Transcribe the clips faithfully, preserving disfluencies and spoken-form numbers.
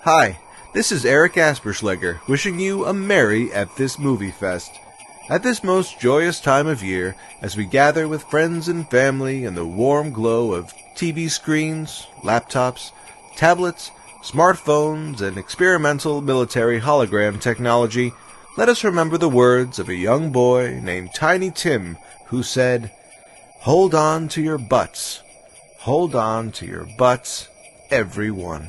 Hi, this is Eric Asperschlager, wishing you a merry F This Movie Fest. At this most joyous time of year, as we gather with friends and family in the warm glow of T V screens, laptops, tablets, smartphones, and experimental military hologram technology, let us remember the words of a young boy named Tiny Tim who said, "Hold on to your butts. Hold on to your butts, everyone."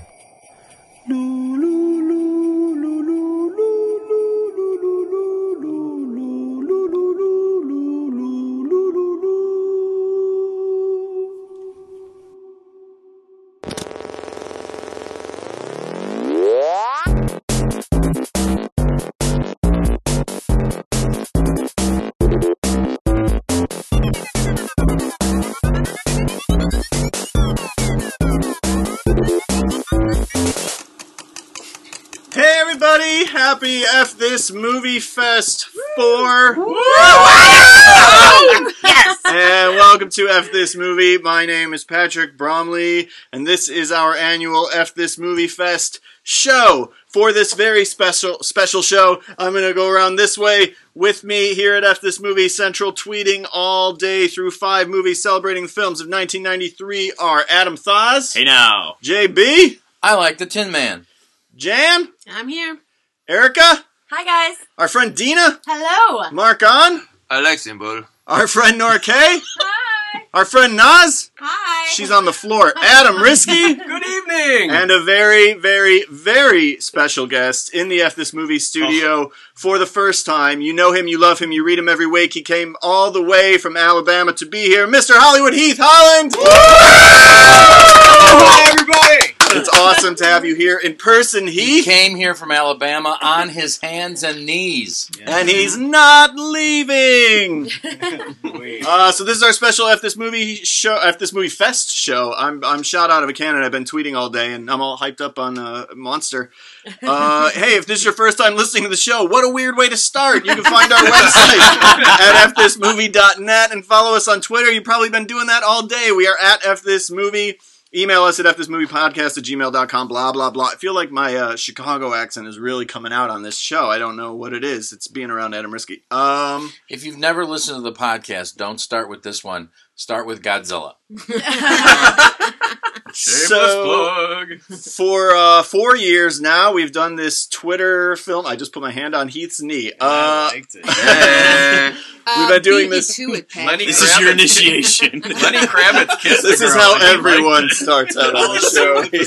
Happy F This Movie Fest for Yes! And welcome to F This Movie. My name is Patrick Bromley, and this is our annual F This Movie Fest show. For this very special special show, I'm going to go around this way. With me here at F This Movie Central, tweeting all day through five movies celebrating the films of nineteen ninety-three are Adam Thaz. Hey now. J B. I like the Tin Man. Jan. I'm here. Erica. Hi, guys. Our friend Dina. Hello. Mark On. I like Symbol. Our friend Nora Kay. Hi. Our friend Naz. Hi. She's on the floor. Adam Risky. Good evening. And a very, very, very special guest in the F This Movie studio oh. for the first time. You know him, you love him, you read him every week. He came all the way from Alabama to be here. Mister Hollywood Heath Holland. Hi, everybody. It's awesome to have you here in person, Heath. He came here from Alabama on his hands and knees. Yeah. And he's not leaving. uh, so this is our special F This Movie show, F This Movie Fest show. I'm I'm shot out of a cannon. I've been tweeting all day, and I'm all hyped up on uh, Monster. Uh, hey, if this is your first time listening to the show, what a weird way to start. You can find our website at f this movie dot net and follow us on Twitter. You've probably been doing that all day. We are at F This Movie. Email us at f this movie podcast at gmail dot com, blah, blah, blah. I feel like my uh, Chicago accent is really coming out on this show. I don't know what it is. It's being around Adam Risky. Um, if you've never listened to the podcast, don't start with this one. Start with Godzilla. Shameless so, plug. For uh, four years now, we've done this Twitter film. I just put my hand on Heath's knee. Uh, I liked it. Yeah. We've been doing this. Lenny this is your initiation. Lenny Kravitz kissed This the is girl how and he everyone liked it. starts out on the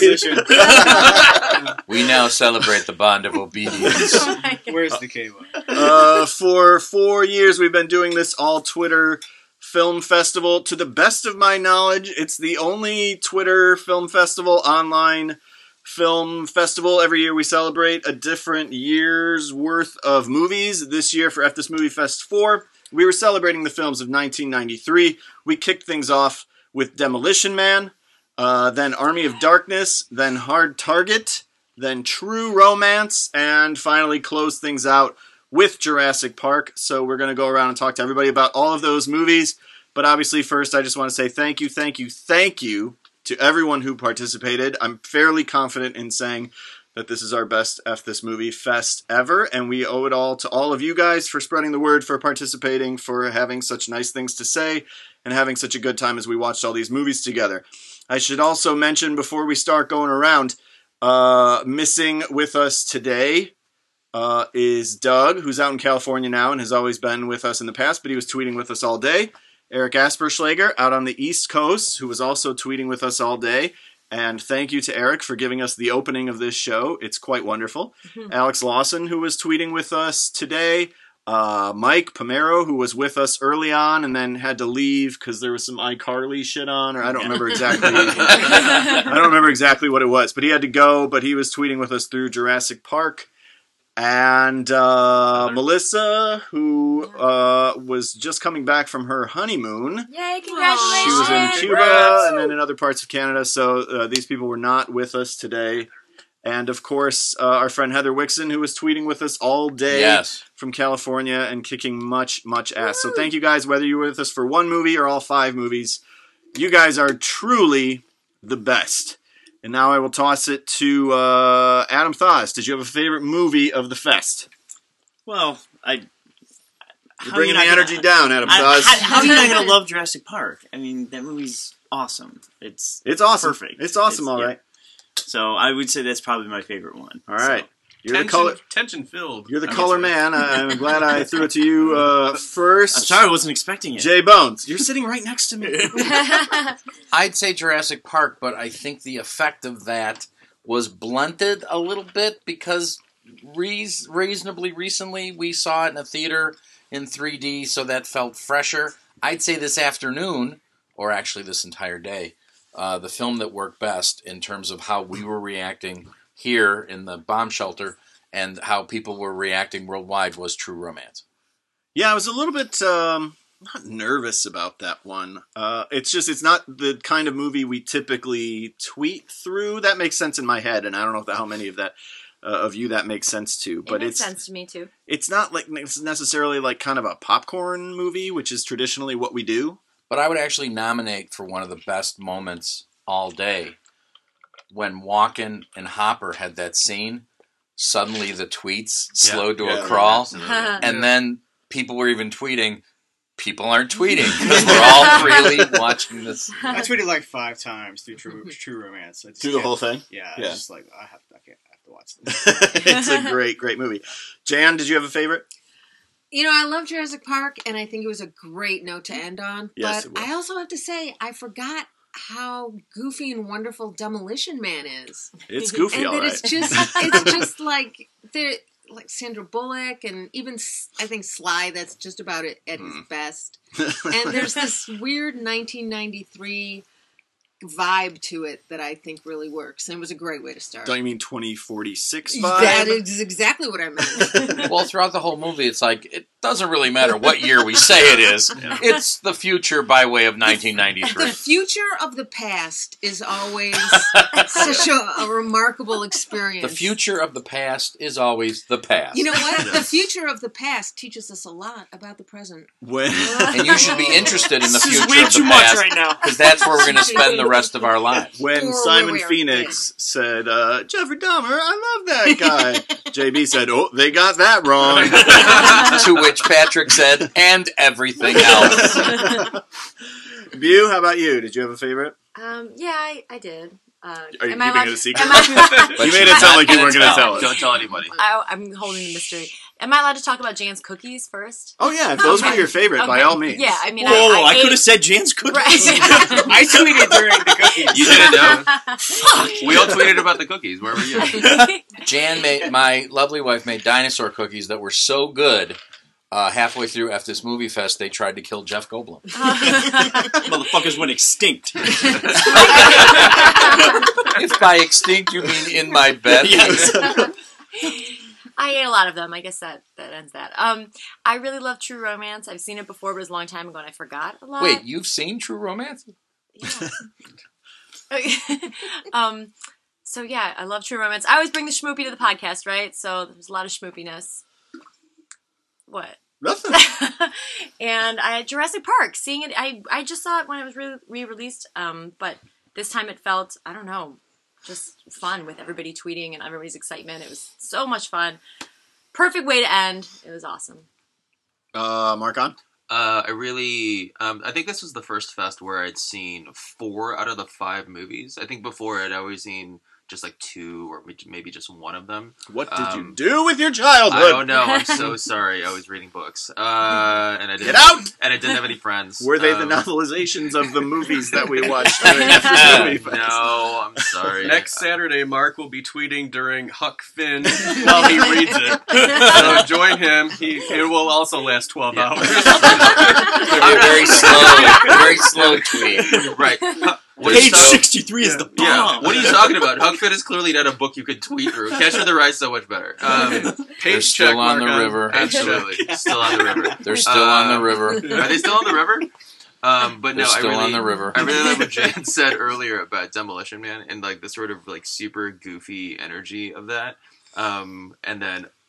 show. We now celebrate the bond of obedience. Oh Where's the cable? Uh, for four years, we've been doing this all Twitter film festival. To the best of my knowledge, it's the only Twitter film festival, online film festival. Every year we celebrate a different year's worth of movies. This year for F This Movie Fest four, we were celebrating the films of nineteen ninety-three. We kicked things off with Demolition Man, uh, then Army of Darkness, then Hard Target, then True Romance, and finally closed things out with Jurassic Park. So we're going to go around and talk to everybody about all of those movies. But obviously first I just want to say thank you, thank you, thank you to everyone who participated. I'm fairly confident in saying that this is our best F This Movie Fest ever, and we owe it all to all of you guys for spreading the word, for participating, for having such nice things to say, and having such a good time as we watched all these movies together. I should also mention before we start going around, uh, missing with us today uh, is Doug, who's out in California now and has always been with us in the past, but he was tweeting with us all day. Eric Asperschlager out on the East Coast, who was also tweeting with us all day. And thank you to Eric for giving us the opening of this show. It's quite wonderful. Mm-hmm. Alex Lawson, who was tweeting with us today. Uh, Mike Pomero, who was with us early on and then had to leave because there was some iCarly shit on, or I don't remember exactly. I don't remember exactly what it was, but he had to go. But he was tweeting with us through Jurassic Park. And uh, Melissa, who uh, was just coming back from her honeymoon. Yay, congratulations! She was in Cuba Congrats. and then in other parts of Canada, so uh, these people were not with us today. And, of course, uh, our friend Heather Wixon, who was tweeting with us all day yes. from California and kicking much, much ass. Woo! So thank you guys, whether you were with us for one movie or all five movies. You guys are truly the best. And now I will toss it to uh, Adam Thoss. Did you have a favorite movie of the fest? Well, I. You're how bringing you the not energy gonna- down, Adam I- Thoss. how, how are you not going to love Jurassic Park? I mean, that movie's awesome. It's It's awesome. perfect. It's awesome, It's- all yeah. right. So I would say that's probably my favorite one. All right. You're tension, the color. tension filled. You're the Okay, color sorry. man. I'm glad I threw it to you uh, first. I'm sorry, I wasn't expecting it. Jay Bones, you're sitting right next to me. I'd say Jurassic Park, but I think the effect of that was blunted a little bit because reas- reasonably recently we saw it in a theater in three D, so that felt fresher. I'd say this afternoon, or actually this entire day, uh, the film that worked best in terms of how we were reacting here in the bomb shelter and how people were reacting worldwide was True Romance. Yeah, I was a little bit um, not nervous about that one. Uh, it's just it's not the kind of movie we typically tweet through. That makes sense in my head, and I don't know if how many of that uh, of you that makes sense to. But it makes it's sense to me too. it's not like it's necessarily like kind of a popcorn movie, which is traditionally what we do. But I would actually nominate for one of the best moments all day when Walken and Hopper had that scene. Suddenly the tweets slowed to yeah, a crawl, absolutely. and then people were even tweeting, people aren't tweeting because we're all really watching this. I tweeted like five times through True, True Romance. I just Through the can't- whole thing. Yeah, Yeah. I just like I have, I can't, I have to watch this. It's a great, great movie. Jan, did you have a favorite? You know, I love Jurassic Park, and I think it was a great note to end on. Yes, it but was. I also have to say, I forgot how goofy and wonderful Demolition Man is. It's goofy, and all that right. it's just, it's just like there, like Sandra Bullock, and even S- I think Sly. That's just about it at his Hmm. best. And there's this weird nineteen ninety-three vibe to it that I think really works, and it was a great way to start. Don't you mean twenty forty-six vibe? That is exactly what I meant. Well, throughout the whole movie, it's like, it doesn't really matter what year we say it is. It's the future by way of nineteen ninety-three. The future of the past is always such a, a remarkable experience. The future of the past is always the past. You know what? The future of the past teaches us a lot about the present. When And you should be interested in the This is future way of the too much past right now. because that's where we're going to spend the rest of our lives. when Or Simon where we are Phoenix said, uh, Jeffrey Dahmer, I love that guy. J B said, oh, they got that wrong. To which Patrick said, and everything else. Bew, how about you? Did you have a favorite? Um, yeah, I, I did. Uh, Are you am I keeping allowed- it a secret? am I- But You made she's it sound not like you gonna weren't going to tell. tell us. Don't tell anybody. I, I'm holding the mystery. Am I allowed to talk about Jan's cookies first? Oh, yeah, if those Okay. were your favorite, by Okay. all means. Yeah, I mean, Whoa, I, I, I, could have said Jan's cookies. Right. I tweeted during the cookies. You didn't know? We all tweeted about the cookies. Where were you? Jan made, my lovely wife made dinosaur cookies that were so good. Uh, halfway through after this movie fest, they tried to kill Jeff Goldblum. Motherfuckers went extinct. If by extinct you mean in my bed. Yes. I ate a lot of them. I guess that, that ends that. Um, I really love True Romance. I've seen it before, but it was a long time ago, and I forgot a lot. Wait, you've seen True Romance? Yeah. um, so yeah, I love True Romance. I always bring the schmoopy to the podcast, right? So there's a lot of schmoopiness. What? Nothing. And I Jurassic Park, seeing it, I I just saw it when it was re- re-released. Um, but this time it felt, I don't know, just fun with everybody tweeting and everybody's excitement. It was so much fun. Perfect way to end. It was awesome. Uh, Mark on? Uh, I really, um, I think this was the first fest where I'd seen four out of the five movies. I think before I'd always seen just like two or maybe just one of them. What did Um, you do with your childhood? I don't know. I'm so sorry. I was reading books, uh, and I didn't Get out! and I didn't have any friends. Were they Um, the novelizations of the movies that we watched during this movie fest? No, I'm sorry. Next Saturday, Mark will be tweeting during Huck Finn while he reads it. So join him. He it will also last twelve Yeah. hours. It's going to be a very slow, very slow tweet. Right. What are you Page talking- sixty-three is the bomb. Yeah, what are you talking about? Huck Finn is clearly not a book you could tweet through. Catcher in the Rye's so much better. Um, They're Page still check, on Mark the river. absolutely, still on the river. They're still on the Um, river. Are they still on the river? Um, but They're no, I still really, on the river. I really like what Jan said earlier about Demolition Man and like the sort of like super goofy energy of that. Um, and then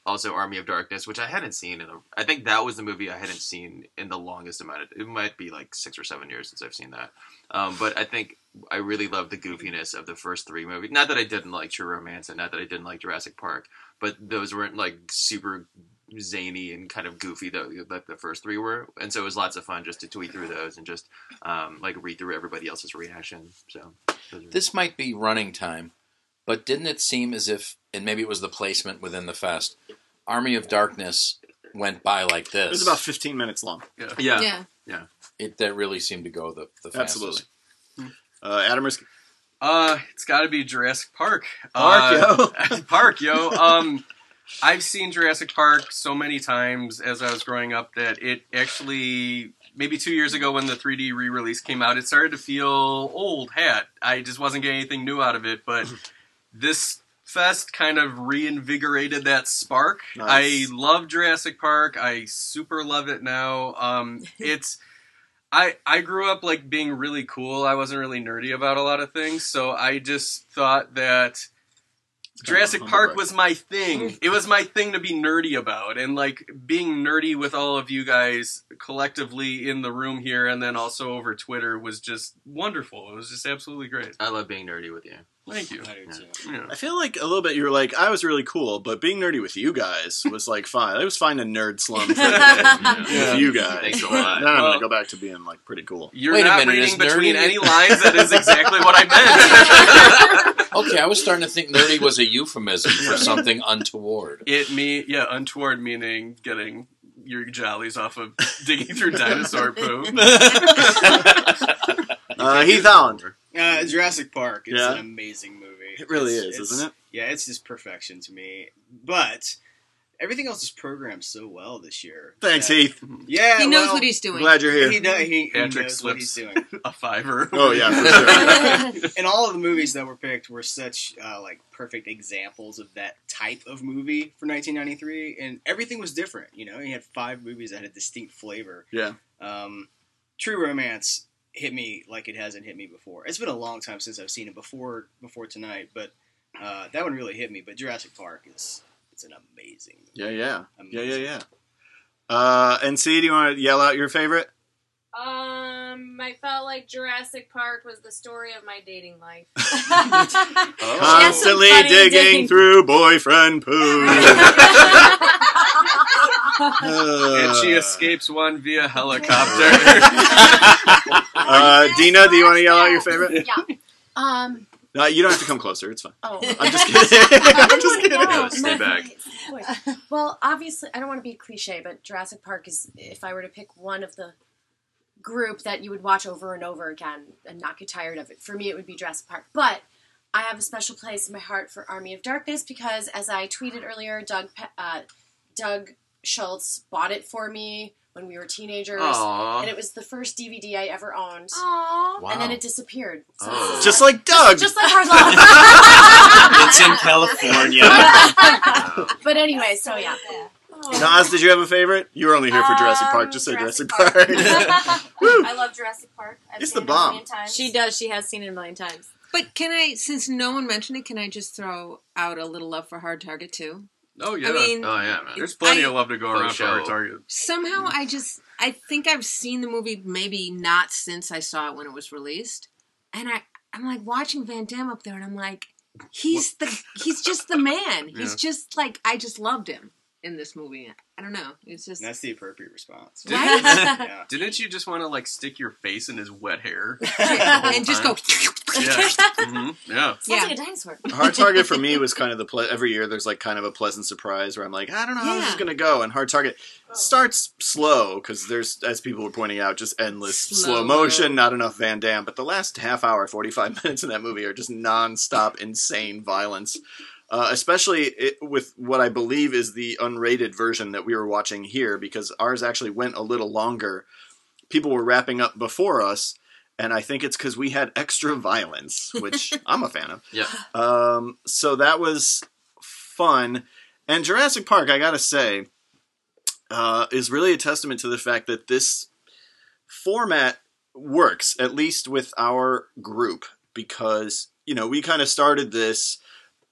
also Army of Darkness, which I hadn't seen in a, I think that was the movie I hadn't seen in the longest amount of, it might be like six or seven years since I've seen that. Um, but I think I really loved the goofiness of the first three movies. Not that I didn't like True Romance and not that I didn't like Jurassic Park, but those weren't like super zany and kind of goofy though, like the first three were. And so it was lots of fun just to tweet through those and just um, like read through everybody else's reaction. So those are- This might be running time, but didn't it seem as if, and maybe it was the placement within the fest, Army of Darkness went by like this. It was about fifteen minutes long. Yeah. yeah. Yeah. Yeah. It that really seemed to go the, the fastest. Absolutely. Uh, Adam Risky. Uh, it's got to be Jurassic Park. Park, uh, yo. Park, yo. Um, I've seen Jurassic Park so many times as I was growing up that it actually, maybe two years ago when the three D re-release came out, it started to feel old hat. I just wasn't getting anything new out of it, but this fest kind of reinvigorated that spark. Nice. I love Jurassic Park. I super love it now. Um, it's... I, I grew up like being really cool. I wasn't really nerdy about a lot of things, so I just thought that Jurassic Park was my thing. It was my thing to be nerdy about, and like being nerdy with all of you guys collectively in the room here, and then also over Twitter was just wonderful. It was just absolutely great. I love being nerdy with you. Thank you. I do too. Yeah. I feel like a little bit you were like, I was really cool, but being nerdy with you guys was like fine. It was fine to nerd slum for a bit Yeah. with you guys. Thanks a But lot. then I'm Well- going to go back to being like pretty cool. You're Wait a not minute, reading is between nerdy- any lines. That is exactly what I meant. Okay, I was starting to think nerdy was a euphemism for something untoward. It me yeah, untoward meaning getting your jollies off of digging through dinosaur poop. Uh, Heath Allen. Uh, Jurassic Park is Yeah. an amazing movie. It really It's- is, it's- isn't it? Yeah, it's just perfection to me. But everything else is programmed so well this year. Thanks, that- Heath. Yeah, He knows well, what he's doing. Glad you're here. He, does, he, he Patrick knows what he's slips. doing. A fiver. Oh, yeah, for sure. And all of the movies that were picked were such uh, like perfect examples of that type of movie for nineteen ninety-three, and everything was different. You know, he had five movies that had a distinct flavor. Yeah. Um, True Romance hit me like it hasn't hit me before. It's been a long time since I've seen it before before tonight, but uh, that one really hit me. But Jurassic Park is it's an amazing movie. Yeah, yeah. Amazing. Yeah, yeah, yeah. Uh, N C, do you want to yell out your favorite? Um, I felt like Jurassic Park was the story of my dating life. Constantly That's some funny digging digging. through boyfriend poo. And she escapes one via helicopter. Uh, Dina, do you want to yell out your favorite? Yeah. Um. No, you don't have to come closer. It's fine. Oh. I'm just kidding. I'm just kidding. No, stay back. Well, obviously, I don't want to be cliche, but Jurassic Park is, if I were to pick one of the group that you would watch over and over again and not get tired of it, for me it would be Jurassic Park. But I have a special place in my heart for Army of Darkness because, as I tweeted earlier, Doug Pe- uh, Doug Schultz bought it for me when we were teenagers, Aww. and it was the first D V D I ever owned. Aww. Wow. And then it disappeared. So Oh. this is Just like Doug. just like Hard Love. It's in California. But anyway, so yeah. Nas, did you have a favorite? You were only here for Jurassic Um, Park. Just say Jurassic, Jurassic Park. Woo. I love Jurassic Park. I've It's seen the it a million bomb. times. She does. She has seen it a million times. But can I, since no one mentioned it, can I just throw out a little love for Hard Target too? Oh yeah. I mean, Oh yeah, man. There's plenty I- of love to go Faux around for show. our target. somehow I just, I think I've seen the movie maybe not since I saw it when it was released, and I, I'm like watching Van Damme up there, and I'm like, he's the, he's just the man. He's Yeah. just like, I just loved him in this movie. I don't know. It's just And that's the appropriate response. right, Yeah. Didn't you just want to like stick your face in his wet hair? and just go. Yeah. hmm Yeah. Sounds Yeah. like a dinosaur. Hard Target for me was kind of the ple- every year there's like kind of a pleasant surprise where I'm like, I don't know how this is Yeah. going to go. And Hard Target starts slow because there's, as people were pointing out, just endless slow, Slow-mo. motion, not enough Van Damme. But the last half hour, forty-five minutes in that movie are just nonstop insane violence. Uh, especially it, with what I believe is the unrated version that we were watching here, because ours actually went a little longer. People were wrapping up before us, and I think it's because we had extra violence, which I'm a fan of. Yeah. Um, so that was fun. And Jurassic Park, I gotta say, uh, is really a testament to the fact that this format works, at least with our group, because, you know, we kind of started this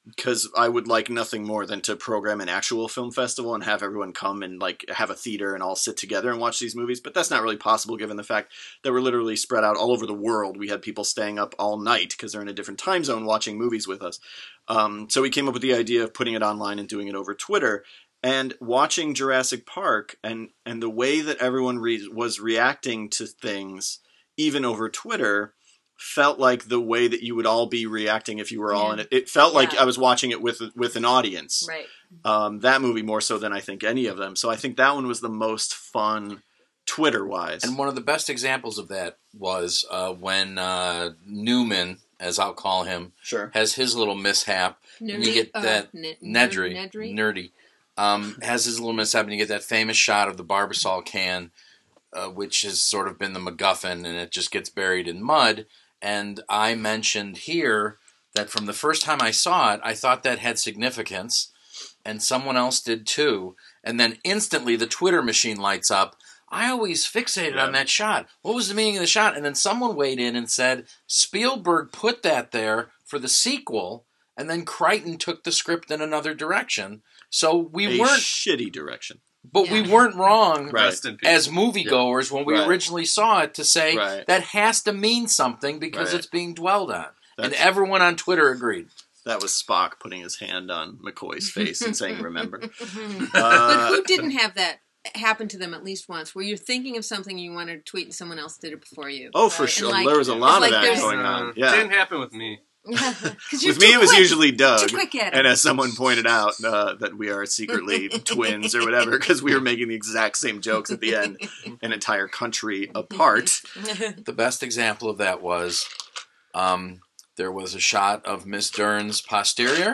because I would like nothing more than to program an actual film festival and have everyone come and like have a theater and all sit together and watch these movies. But that's not really possible given the fact that we're literally spread out all over the world. We had people staying up all night because they're in a different time zone watching movies with us. Um, so we came up with the idea of putting it online and doing it over Twitter. And watching Jurassic Park and, and the way that everyone re- was reacting to things, even over Twitter, felt like the way that you would all be reacting if you were all Yeah. in it. It felt like Yeah. I was watching it with with an audience. Right. Um, that movie more so than I think any of them. So I think that one was the most fun Twitter-wise. And one of the best examples of that was uh, when uh, Newman, as I'll call him, Sure. has his little mishap. And you Nerdy? get Uh, that ne- Nedry, Nedry? nerdy, um, has his little mishap, and you get that famous shot of the Barbasol can, uh, which has sort of been the MacGuffin, and it just gets buried in mud. And I mentioned here that from the first time I saw it, I thought that had significance, and someone else did too. And then instantly the Twitter machine lights up. I always fixated Yeah. on that shot. What was the meaning of the shot? And then someone weighed in and said, Spielberg put that there for the sequel, and then Crichton took the script in another direction. So we a weren't, shitty direction. but we Yeah. weren't wrong Right. Rest in peace. as moviegoers when we Right. originally saw it to say Right. that has to mean something because Right. it's being dwelled on. and That's- everyone on Twitter agreed. That was Spock putting his hand on McCoy's face and saying, remember. but Uh, who didn't have that happen to them at least once, where you're thinking of something you wanted to tweet and someone else did it before you? oh, for And sure. like- there was a lot of like that there's- going Uh, on. Yeah. Didn't happen with me. Because you're With me, too it was quick. usually Doug. Too quick at it. And as someone pointed out, uh, that we are secretly twins or whatever, because we were making the exact same jokes at the end, an entire country apart. The best example of that was um, there was a shot of Miss Dern's posterior.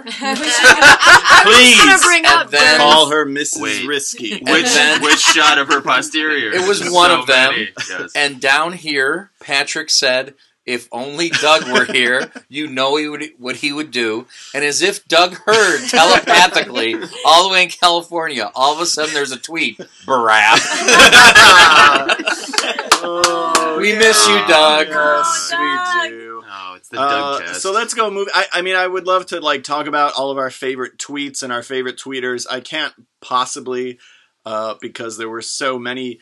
Please. gonna bring And up then- Call her Missus Wait. Risky. And Which then- which shot of her posterior? It was There's one so of them. many. Yes. And down here, Patrick said, if only Doug were here, you know he would, what he would do. And as if Doug heard telepathically all the way in California, all of a sudden there's a tweet. Barab. Oh, We miss you, Doug. Yes, Doug. we do. Oh, it's the Uh, Doug cast. so let's go move. I, I mean, I would love to like talk about all of our favorite tweets and our favorite tweeters. I can't possibly uh, because there were so many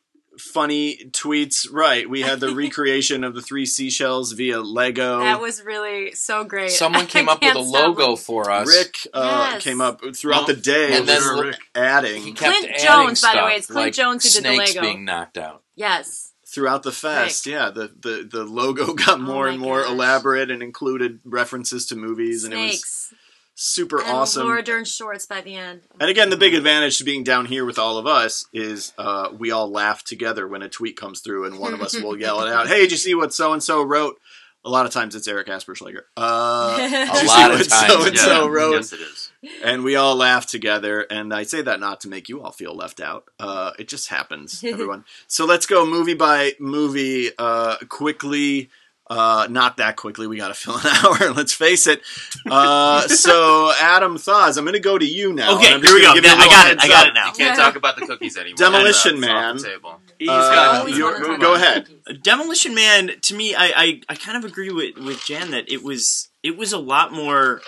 funny tweets. Right, we had the recreation of the three seashells via Lego. That was really so great. Someone came I up with a can't stop logo looking. for us. Rick uh, Yes. came up throughout Well, the day, and then was Rick- He adding kept Clint adding Jones, by the way, stuff, it's Clint like Jones who did the snakes Lego. being knocked out. Yes. throughout the fest. Yeah, the, the, the logo got more Oh my and more gosh. elaborate and included references to movies, and it was Snakes. super And awesome. Laura Dern shorts by the end. And again, the big advantage to being down here with all of us is uh, we all laugh together when a tweet comes through, and one of us will yell it out. Hey, did you see what so and so wrote? A lot of times it's Eric Asperschlager. Uh, did A you lot see of what times, so and yeah. so wrote? Yes, it is. And we all laugh together. And I say that not to make you all feel left out. Uh, it just happens, everyone. So let's go movie by movie uh, quickly. Uh, not that quickly. We got to fill an hour. Let's face it. Uh, so, Adam Thaz, I'm going to go to you now. Okay, and I'm just here we gonna go. give you a I little got it. heads I got up. it now. You can't talk about the cookies anymore. Demolition That's off Man. the table. He's Uh, got Always you're- wanna talk go about ahead. cookies. Demolition Man. To me, I, I, I kind of agree with, with Jan that it was it was a lot more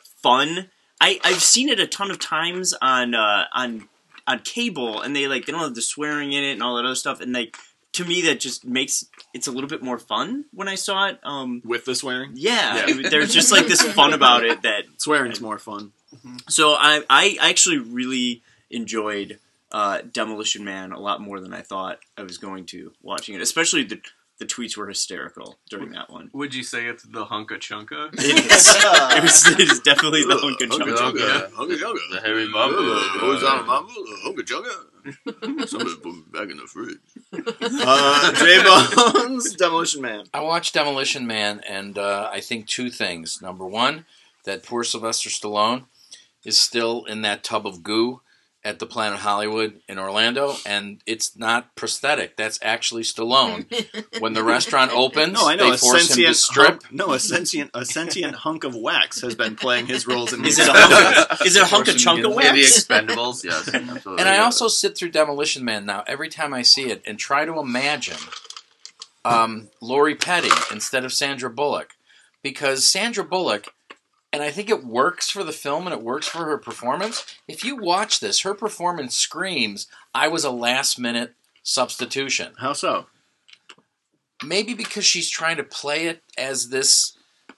fun. I I've seen it a ton of times on uh, on on cable, and they like they don't have the swearing in it and all that other stuff, and like to me that just makes it's a little bit more fun when I saw it. Um, With the swearing? yeah, Yeah. it- there's just like this fun about it that Swearing's more fun. So I I actually really enjoyed uh, Demolition Man a lot more than I thought I was going to watching it. Especially the the tweets were hysterical during that one. Would you say it's the Hunka Chunka? It is, it was, it is definitely the Hunka Hunka Chunka. Chunka. Hunka Chunka. The hairy mambo. Who's on a mambo? Hunka Chunka. Somebody put me back in the fridge. Uh, J-Bones, Demolition Man. I watched Demolition Man, and uh, I think two things. Number one, that poor Sylvester Stallone is still in that tub of goo at the Planet Hollywood in Orlando, and it's not prosthetic. That's actually Stallone. When the restaurant opens, No, I know. they A force him to sentient strip. hunk, no, a sentient, a sentient hunk of wax has been playing his roles in Is these it a films. Hunka, is it a Hunka Chunka Yeah, the wax? Expendables, yes. Absolutely. And I also sit through Demolition Man now every time I see it and try to imagine um, Lori Petty instead of Sandra Bullock. Because Sandra Bullock And I think it works for the film and it works for her performance. If you watch this, her performance screams, I was a last-minute substitution. How so? Maybe because she's trying to play it as this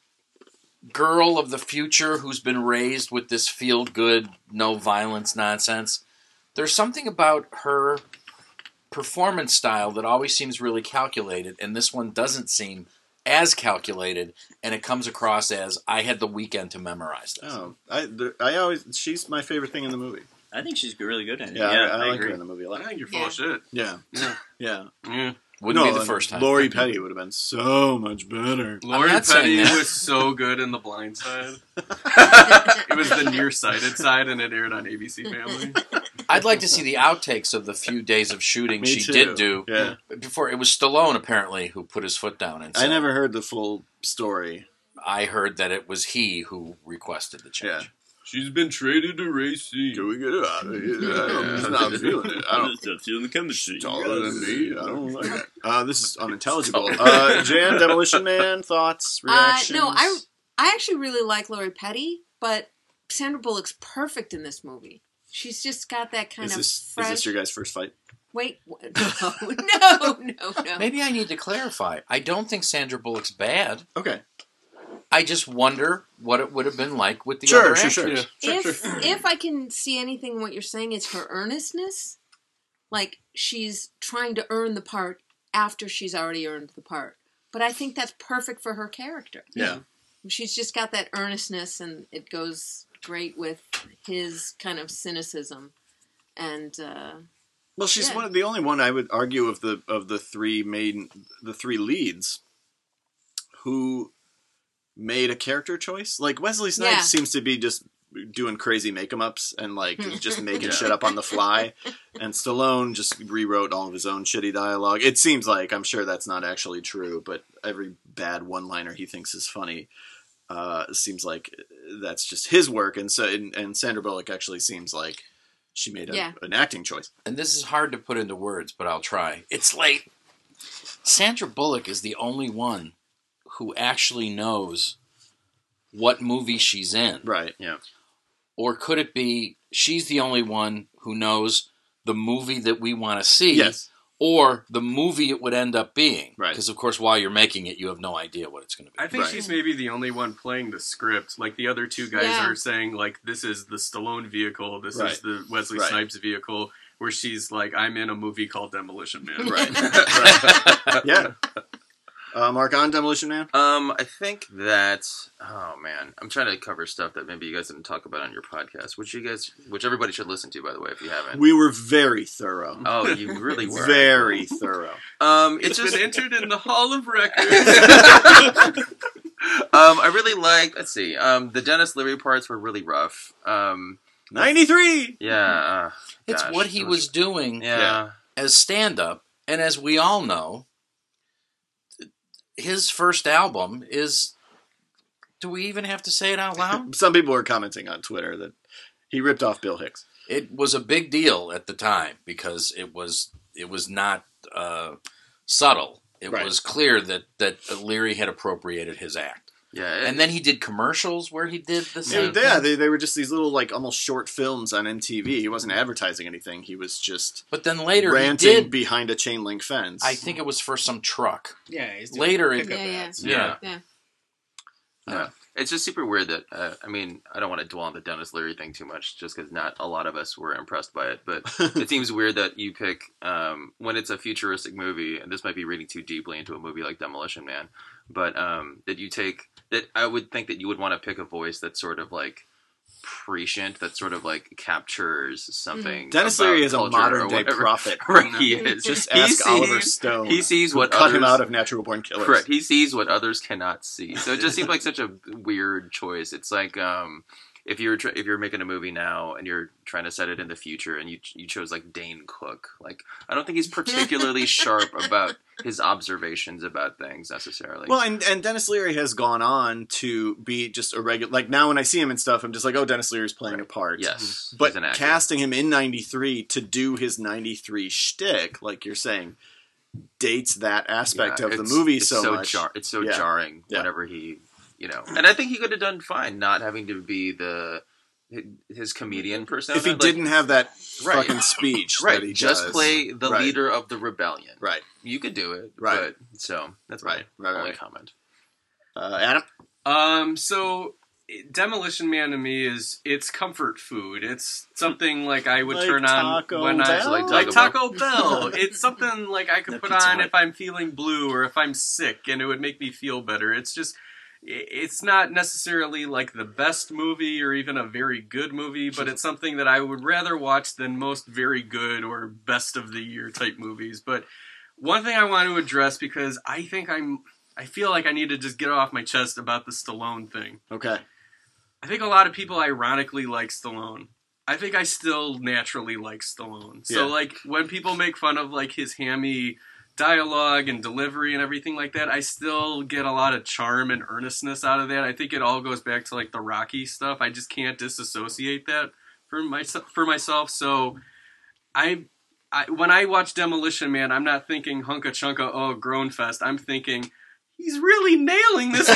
girl of the future who's been raised with this feel-good, no-violence nonsense. There's something about her performance style that always seems really calculated, and this one doesn't seem as calculated, and it comes across as, I had the weekend to memorize this. Oh, I, the, I always, she's my favorite thing in the movie. I think she's really good in it. Yeah, Yeah, I, I, I like agree. her in the movie a lot. I think you're full Yeah. of shit. Yeah, Yeah. yeah. Yeah. Wouldn't no, be the first time. Lori Petty would have been so much better. Lori not saying Petty that. was so good in The Blind Side. It was the nearsighted side, and it aired on A B C Family. I'd like to see the outtakes of the few days of shooting Me she too. did do. Yeah. Before it was Stallone apparently who put his foot down and said, I never heard the full story. I heard that it was he who requested the change. Yeah. She's been traded to Racing. Can we get it out of here? I'm just not feeling it. I don't. not feeling the chemistry. Taller than me. I don't like it. Uh, this is unintelligible. Uh, Jan, Demolition Man, thoughts, Uh, reactions? no, I I actually really like Lori Petty, but Sandra Bullock's perfect in this movie. She's just got that kind Is of this, is fresh. this your guys' first fight? Wait, what? no, no, no, no. Maybe I need to clarify. I don't think Sandra Bullock's bad. Okay. I just wonder what it would have been like with the Sure, other sure, actors. sure. if if I can see anything in what you're saying, it's her earnestness. Like she's trying to earn the part after she's already earned the part. But I think that's perfect for her character. Yeah. She's just got that earnestness, and it goes great with his kind of cynicism. And uh, Well, she's Yeah. one of the only one I would argue of the of the three main the three leads who made a character choice. Like Wesley Snipes Yeah. seems to be just doing crazy make-em-ups and like just making Yeah. shit up on the fly, and Stallone just rewrote all of his own shitty dialogue. It seems like, I'm sure that's not actually true, but every bad one-liner he thinks is funny uh, seems like that's just his work. And so and, and Sandra Bullock actually seems like she made a, Yeah. an acting choice. And this is hard to put into words, but I'll try. It's late. Sandra Bullock is the only one who actually knows what movie she's in. Right. Yeah. Or could it be she's the only one who knows the movie that we want to see? Yes. Or the movie it would end up being. Right. Because, of course, while you're making it, you have no idea what it's going to be. I think Right. she's maybe the only one playing the script. Like the other two guys Yeah. are saying, like, this is the Stallone vehicle, this Right. is the Wesley Right. Snipes vehicle, where she's like, I'm in a movie called Demolition Man. Right. Right. Yeah. Uh, Mark, on Demolition Man? Um, I think that. Oh man, I'm trying to cover stuff that maybe you guys didn't talk about on your podcast, which you guys, which everybody should listen to, by the way, if you haven't. We were very thorough. Oh, you really were Very thorough. Um, It's it's just. been entered in the Hall of Records. um, I really liked. Let's see. Um, the Dennis Leary parts were really rough. Um, ninety-three! yeah. Uh, It's gosh, what he it was doing Yeah. as stand-up. And as we all know, his first album is... Do we even have to say it out loud? Some people were commenting on Twitter that he ripped off Bill Hicks. It was a big deal at the time because it was it was not uh, subtle. It Right. was clear that, that Leary had appropriated his act. Yeah. it- And then he did commercials where he did the Yeah, same yeah thing. they, they were just these little, like, almost short films on M T V. He wasn't advertising anything. He was just But then later he ranting did, behind a chain link fence. I think it was for some truck. Yeah, he's doing Later it- pickup Yeah, yeah. ads. Yeah. yeah. Yeah. It's just super weird that, uh, I mean, I don't want to dwell on the Dennis Leary thing too much, just because not a lot of us were impressed by it, but it seems weird that you pick, um, when it's a futuristic movie, and this might be reading too deeply into a movie like Demolition Man, but um, that you take, that I would think that you would want to pick a voice that's sort of like prescient, that sort of like captures something. Dennis about Leary is a culture or modern day whatever. prophet. Right, he is. Just He ask Oliver sees- Stone. He sees who what cut him others- out of Natural Born Killers. Correct. He sees what others cannot see. So it just seemed like such a weird choice. It's like um, if you're tr- if you're making a movie now and you're trying to set it in the future and you you chose like Dane Cook. Like I don't think he's particularly sharp about his observations about things necessarily. Well, and, and Dennis Leary has gone on to be just a regular... Like, now when I see him and stuff, I'm just like, oh, Dennis Leary's playing Right. a part. Yes, But he's an actor. casting him in ninety-three to do his ninety-three shtick, like you're saying, dates that aspect Yeah, of the it's- movie it's so, so much. Jar- it's so Yeah. jarring Yeah. whenever he you know, and I think he could have done fine, not having to be the his comedian persona. If he like, didn't have that right. fucking speech, right? that he Just does. play the right. leader of the rebellion, right? You could do it, right? But, so that's right, my right, only right. comment. Uh, Adam, um, so. Demolition Man to me is it's comfort food. It's something like I would like turn on Taco when Bell? I like Taco, like Taco Bell. It's something like I could The put Pizza on Hut. if I'm feeling blue or if I'm sick, and it would make me feel better. It's just it's not necessarily like the best movie or even a very good movie, but it's something that I would rather watch than most very good or best of the year type movies. But one thing I want to address, because I think I'm I feel like I need to just get off my chest about the Stallone thing. okay. I think a lot of people ironically like Stallone. I think I still naturally like Stallone. So, Yeah. like, when people make fun of, like, his hammy dialogue and delivery and everything like that, I still get a lot of charm and earnestness out of that. I think it all goes back to, like, the Rocky stuff. I just can't disassociate that for, my, for myself. So, I, I when I watch Demolition Man, I'm not thinking hunka chunka, oh, grown fest. I'm thinking... he's really nailing this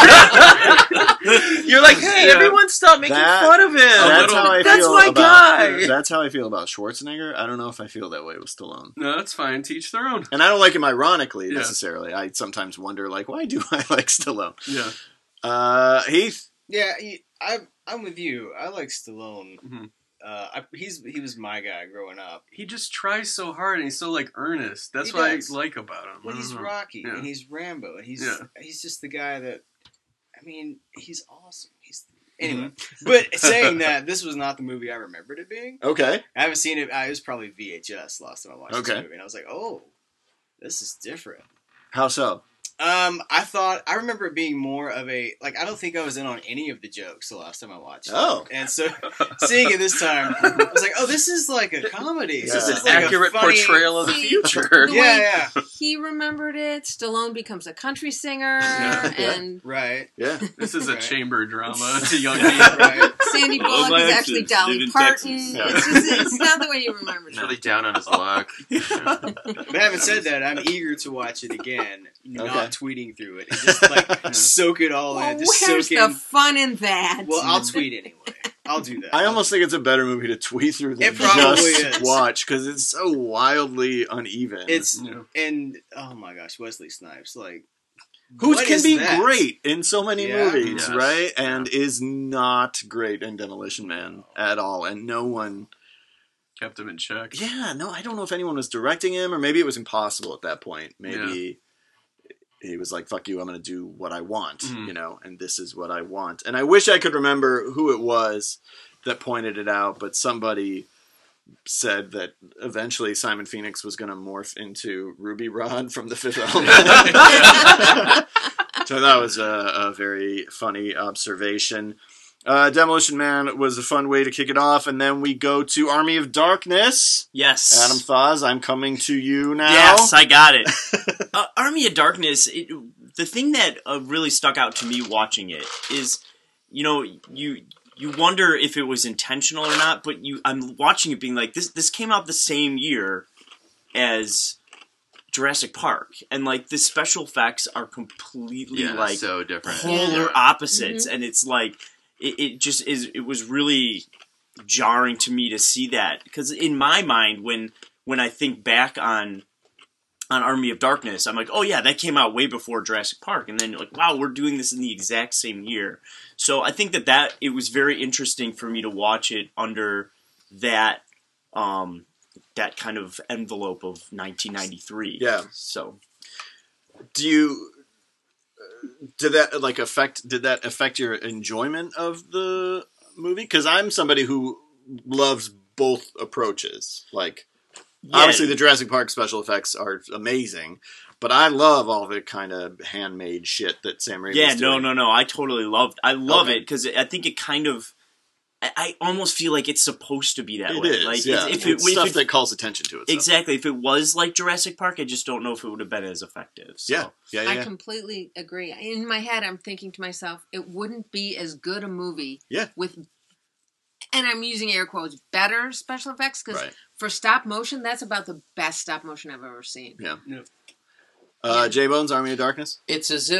part. You're like, hey, Yeah. everyone stop making That- fun of him. That's how I That's feel my about, guy. That's how I feel about Schwarzenegger. I don't know if I feel that way with Stallone. No, that's fine. Teach their own. And I don't like him ironically Yeah. necessarily. I sometimes wonder, like, why do I like Stallone? Yeah. Uh, Heath? Yeah, he, I, I'm with you. I like Stallone. Mm-hmm. Uh, I, he's he was my guy growing up. He just tries so hard and he's so like earnest. That's He what does. I like about him. Well, I he's don't know. Rocky Yeah. and he's Rambo and he's Yeah. he's just the guy that. I mean, he's awesome. He's Mm-hmm. anyway. But saying that, this was not the movie I remembered it being. Okay. I haven't seen it. I it was probably V H S last time I watched Okay. this movie, and I was like, oh, this is different. How so? Um, I thought I remember it being more of a like I don't think I was in on any of the jokes the last time I watched it. Oh. And so seeing it this time, I was like, oh, this is like a comedy. This This is is an like a accurate funny- portrayal of the See, future. the Yeah, way yeah, he remembered it. Stallone becomes a country singer, Yeah. and right. Yeah. This is a Right. chamber drama to young Right. people. right. Sandy All Bullock my is actually exes Dolly live in Parton. Texas. Yeah. It's, just, it's not the way you remember He's it. really down on his luck. But having said that, I'm eager to watch it again, not Okay. tweeting through it, and just like soak it all Well, in. Just where's soak the in. fun in that? Well, I'll tweet anyway. I'll do that. I almost think it's a better movie to tweet through than It probably just is. watch because it's so wildly uneven. It's Yeah. and oh my gosh, Wesley Snipes, like who what can is be that? great in so many Yeah. movies, Yes. right? And is not great in Demolition Man at all. And no one, Kept him in check. yeah, no, I don't know if anyone was directing him, or maybe it was impossible at that point. Maybe he was like, "Fuck you, I'm going to do what I want," Mhm. you know, and this is what I want. And I wish I could remember who it was that pointed it out, but somebody said that eventually Simon Phoenix was going to morph into Ruby Rod from The Fifth Element. So that was a, a very funny observation. Uh, Demolition Man was a fun way to kick it off, and then we go to Army of Darkness. Yes. Adam Thaz, I'm coming to you now. Yes, I got it. uh, Army of Darkness, it, the thing that uh, really stuck out to me watching it is, you know, you you wonder if it was intentional or not, but you I'm watching it being like, this this came out the same year as Jurassic Park, and like the special effects are completely Yeah, like so different. polar Yeah. opposites, and it's like it, it just is. It was really jarring to me to see that, because in my mind, when when I think back on on Army of Darkness, I'm like, oh yeah, that came out way before Jurassic Park, and then you're like, wow, we're doing this in the exact same year. So I think that that it was very interesting for me to watch it under that um, that kind of envelope of nineteen ninety-three. Yeah. So Do you did that like affect did that affect your enjoyment of the movie? Because I'm somebody who loves both approaches. Like yeah, obviously the Jurassic Park special effects are amazing, but I love all the kind of handmade shit that Sam Raimi's yeah, doing. no, no, no. I totally loved. I love Okay. it because I think it kind of. I, I almost feel like it's supposed to be that It way. is, Like yeah. if, if it, It's if stuff it- that calls attention to itself. exactly, if it was like Jurassic Park, I just don't know if it would have been as effective. So. Yeah, yeah, yeah. I yeah. completely agree. In my head, I'm thinking to myself, it wouldn't be as good a movie Yeah. with, and I'm using air quotes, better special effects, because Right. for stop motion, that's about the best stop motion I've ever seen. Yeah. Yeah. Uh, J Bones, Army of Darkness. It's as if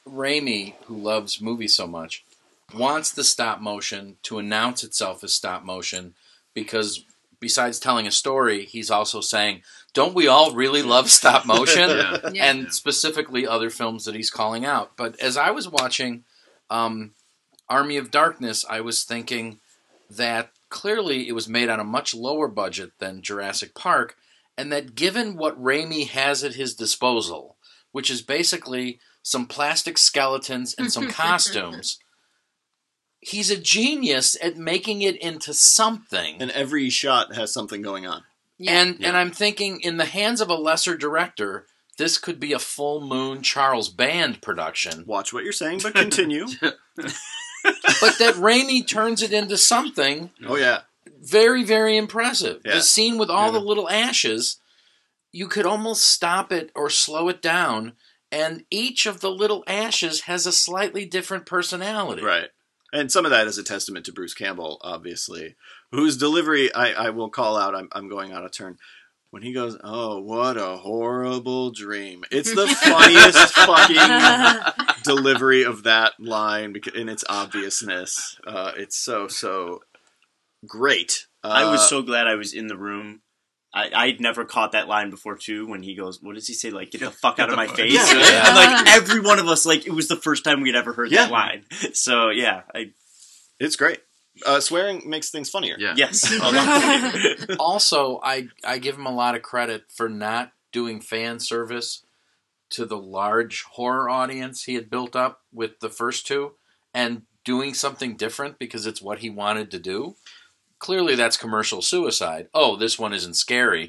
Raimi, who loves movies so much, wants the stop motion to announce itself as stop motion because besides telling a story, he's also saying, don't we all really love stop motion? Yeah. Yeah. And specifically other films that he's calling out. But as I was watching um, Army of Darkness, I was thinking that clearly it was made on a much lower budget than Jurassic Park, and that given what Raimi has at his disposal, which is basically some plastic skeletons and some costumes, he's a genius at making it into something. And every shot has something going on. Yeah. And and I'm thinking, in the hands of a lesser director, this could be a full moon Charles Band production. Watch what you're saying, but continue. But that Raimi turns it into something Oh, yeah. very, very impressive. Yeah. The scene with all Yeah. the little ashes, you could almost stop it or slow it down, and each of the little ashes has a slightly different personality. Right. And some of that is a testament to Bruce Campbell, obviously, whose delivery I, I will call out. I'm, I'm going out of turn. When he goes, oh, what a horrible dream. It's the funniest fucking delivery of that line because, in its obviousness. Uh, it's so, so great. Uh, I was so glad I was in the room. I, I'd never caught that line before, too, when he goes, what does he say? Like, get the fuck out of my face? Yeah. Yeah. And, like, every one of us, like, it was the first time we'd ever heard Yeah. that line. So, yeah. I, It's great. Uh, swearing makes things funnier. Yeah. yes. a lot. Also, I, I give him a lot of credit for not doing fan service to the large horror audience he had built up with the first two and doing something different because it's what he wanted to do. Clearly, that's commercial suicide. Oh, this one isn't scary.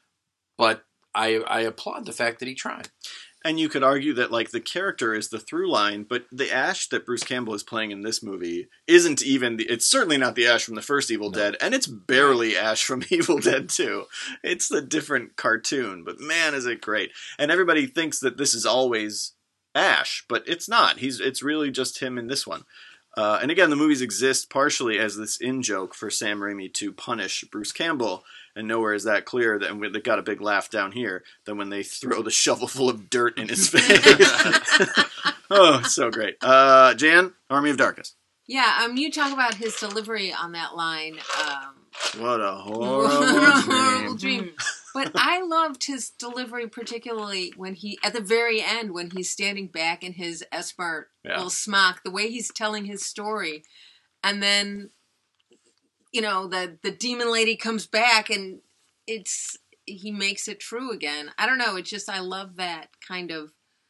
But I, I applaud the fact that he tried. And you could argue that, like, the character is the through line, but the Ash that Bruce Campbell is playing in this movie isn't even the, it's certainly not the Ash from the first Evil No. Dead, and it's barely Ash from Evil Dead two. It's a different cartoon, but man, is it great. And everybody thinks that this is always Ash, but it's not. He's It's really just him in this one. Uh, and again, the movies exist partially as this in-joke for Sam Raimi to punish Bruce Campbell, and nowhere is that clear that we, they got a big laugh down here than when they throw the shovel full of dirt in his face. Oh, so great. Uh, Jan, Army of Darkness. Yeah, um, you talk about his delivery on that line. Um, What a horrible horrible dream. dream. But I loved his delivery, particularly when he, at the very end, when he's standing back in his Esmart Yeah. little smock, the way he's telling his story. And then, you know, the, the demon lady comes back and it's, he makes it true again. I don't know, it's just, I love that kind of,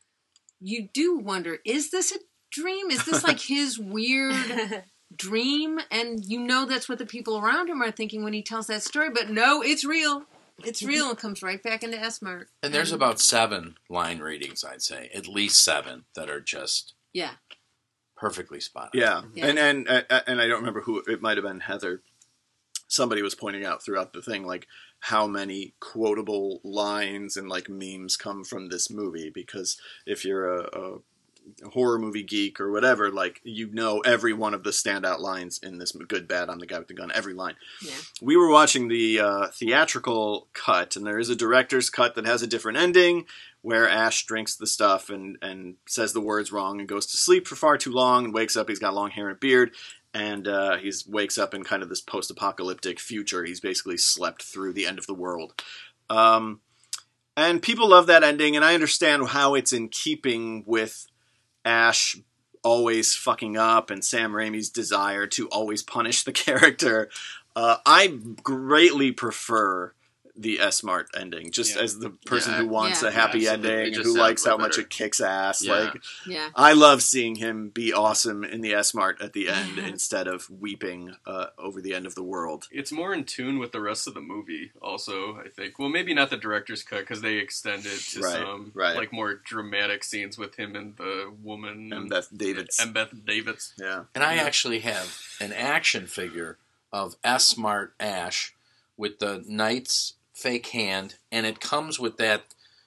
you do wonder, is this a dream? Is this like his weird dream? And you know that's what the people around him are thinking when he tells that story, but no, it's real. It's real and comes right back into Esmart. And there's about seven line readings, I'd say. At least seven that are just Yeah. perfectly spot on. Yeah, Yeah. and and uh, and I don't remember who it might have been. Heather. Somebody was pointing out throughout the thing, like how many quotable lines and like memes come from this movie. Because if you're a, a horror movie geek or whatever, like you know every one of the standout lines in this Good Bad I'm the Guy with the Gun, every line. Yeah. We were watching the uh, theatrical cut, and there is a director's cut that has a different ending where Ash drinks the stuff and, and says the words wrong and goes to sleep for far too long and wakes up. He's got long hair and a beard, and uh, he wakes up in kind of this post-apocalyptic future. He's basically slept through the end of the world. Um, and people love that ending, and I understand how it's in keeping with Ash always fucking up and Sam Raimi's desire to always punish the character. Uh, I greatly prefer the Esmart ending, just Yeah. as the person Yeah. who wants Yeah. a happy Yeah, ending it and just who sounds likes way how much better. it kicks ass. Yeah. Like, Yeah. I love seeing him be awesome in the Esmart at the end instead of weeping uh, over the end of the world. It's more in tune with the rest of the movie, also, I think. Well, maybe not the director's cut, because they extended to Right, some right. like more dramatic scenes with him and the woman. And Beth Davids. And Beth Davids. Yeah. And I actually have an action figure of Esmart Ash with the knight's fake hand, and it comes with that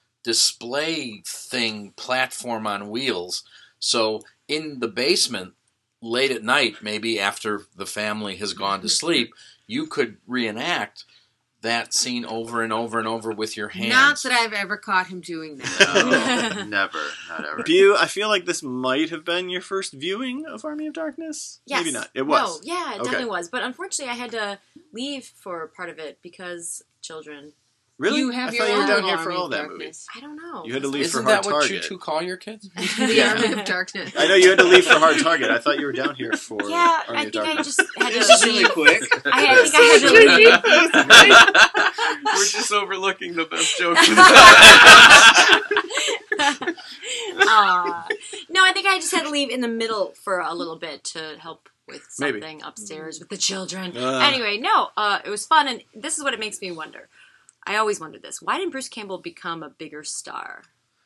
display thing platform on wheels. So in the basement, late at night, maybe after the family has gone to sleep, you could reenact that scene over and over and over with your hands. Not that I've ever caught him doing that. No, never, not ever. Bew, I feel like this might have been your first viewing of Army of Darkness. Yes. Maybe not. It was. No, yeah, it Okay. definitely was. But unfortunately, I had to leave for part of it because children. Really? You have I your thought you were own down here Army for all of that Darkness. I don't know. You had to leave Isn't for Hard that what Target. you two call your kids? The Yeah. Army of Darkness. I know you had to leave for Hard Target. I thought you were down here for Yeah, Army I of think I Darkness. just had This is to really leave. quick. I, I think I had to leave. We're just overlooking the best joke. Aw. No, I think I just had to leave in the middle for a little bit to help with Maybe. something upstairs with the children. Uh. Anyway, no, uh, it was fun, and this is what it makes me wonder. I always wondered this. Why didn't Bruce Campbell become a bigger star?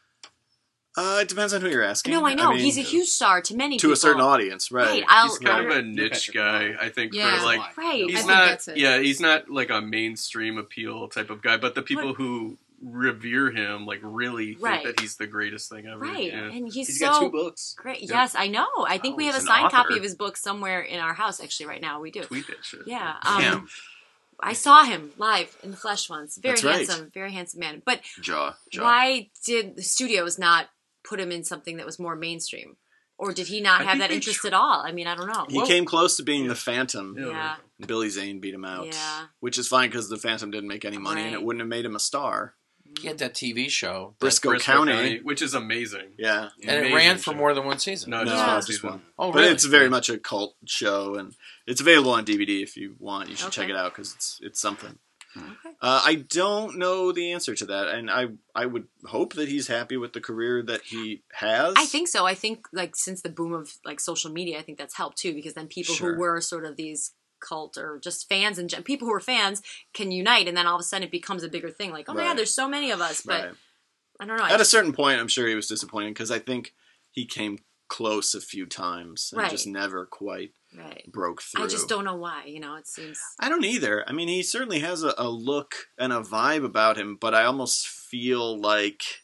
Uh, it depends on who you're asking. No, I know. mean, He's a huge star to many to people. a certain audience, right? Right, I'll- He's kind of a I'll- niche guy, I think. Yeah. For like, Right. I he's think not. that's it. Yeah, he's not like a mainstream appeal type of guy. But the people What- who revere him like really think Right. that he's the greatest thing ever. Right, Yeah. and he's, He's so got two books. great. Yep. Yes, I know. I think Oh, we have a he's an signed author. copy of his book somewhere in our house. Actually, right now we do. Tweet that shit. Yeah. Um, Damn. I saw him live in the flesh once. Very That's right. handsome, very handsome man. But Jaw. Jaw. why did the studios not put him in something that was more mainstream? Or did he not I have think that they interest tr- at all? I mean, I don't know. He came close to being the Phantom. Yeah. Yeah. Billy Zane beat him out. Yeah. Which is fine because the Phantom didn't make any money and Right. it wouldn't have made him a star. He had that T V show. Briscoe, Briscoe County. County, which is amazing. Yeah. And it Amazing ran for show. more than one season. No, No, just one just season. one. Oh, But really? it's very much a cult show, and it's available on D V D if you want. You should check Okay. it out because it's it's something. Okay. Uh, I don't know the answer to that, and I I would hope that he's happy with the career that he has. I think so. I think like since the boom of like social media, I think that's helped too because then people Sure. who were sort of these cult or just fans and gen- people who were fans can unite, and then all of a sudden it becomes a bigger thing. Like, oh my Right. god, there's so many of us, but Right. I don't know. I At a just- certain point, I'm sure he was disappointed because I think he came close a few times and Right. just never quite right. broke through. I just don't know why. You know, it seems. I don't either. I mean, he certainly has a, a look and a vibe about him, but I almost feel like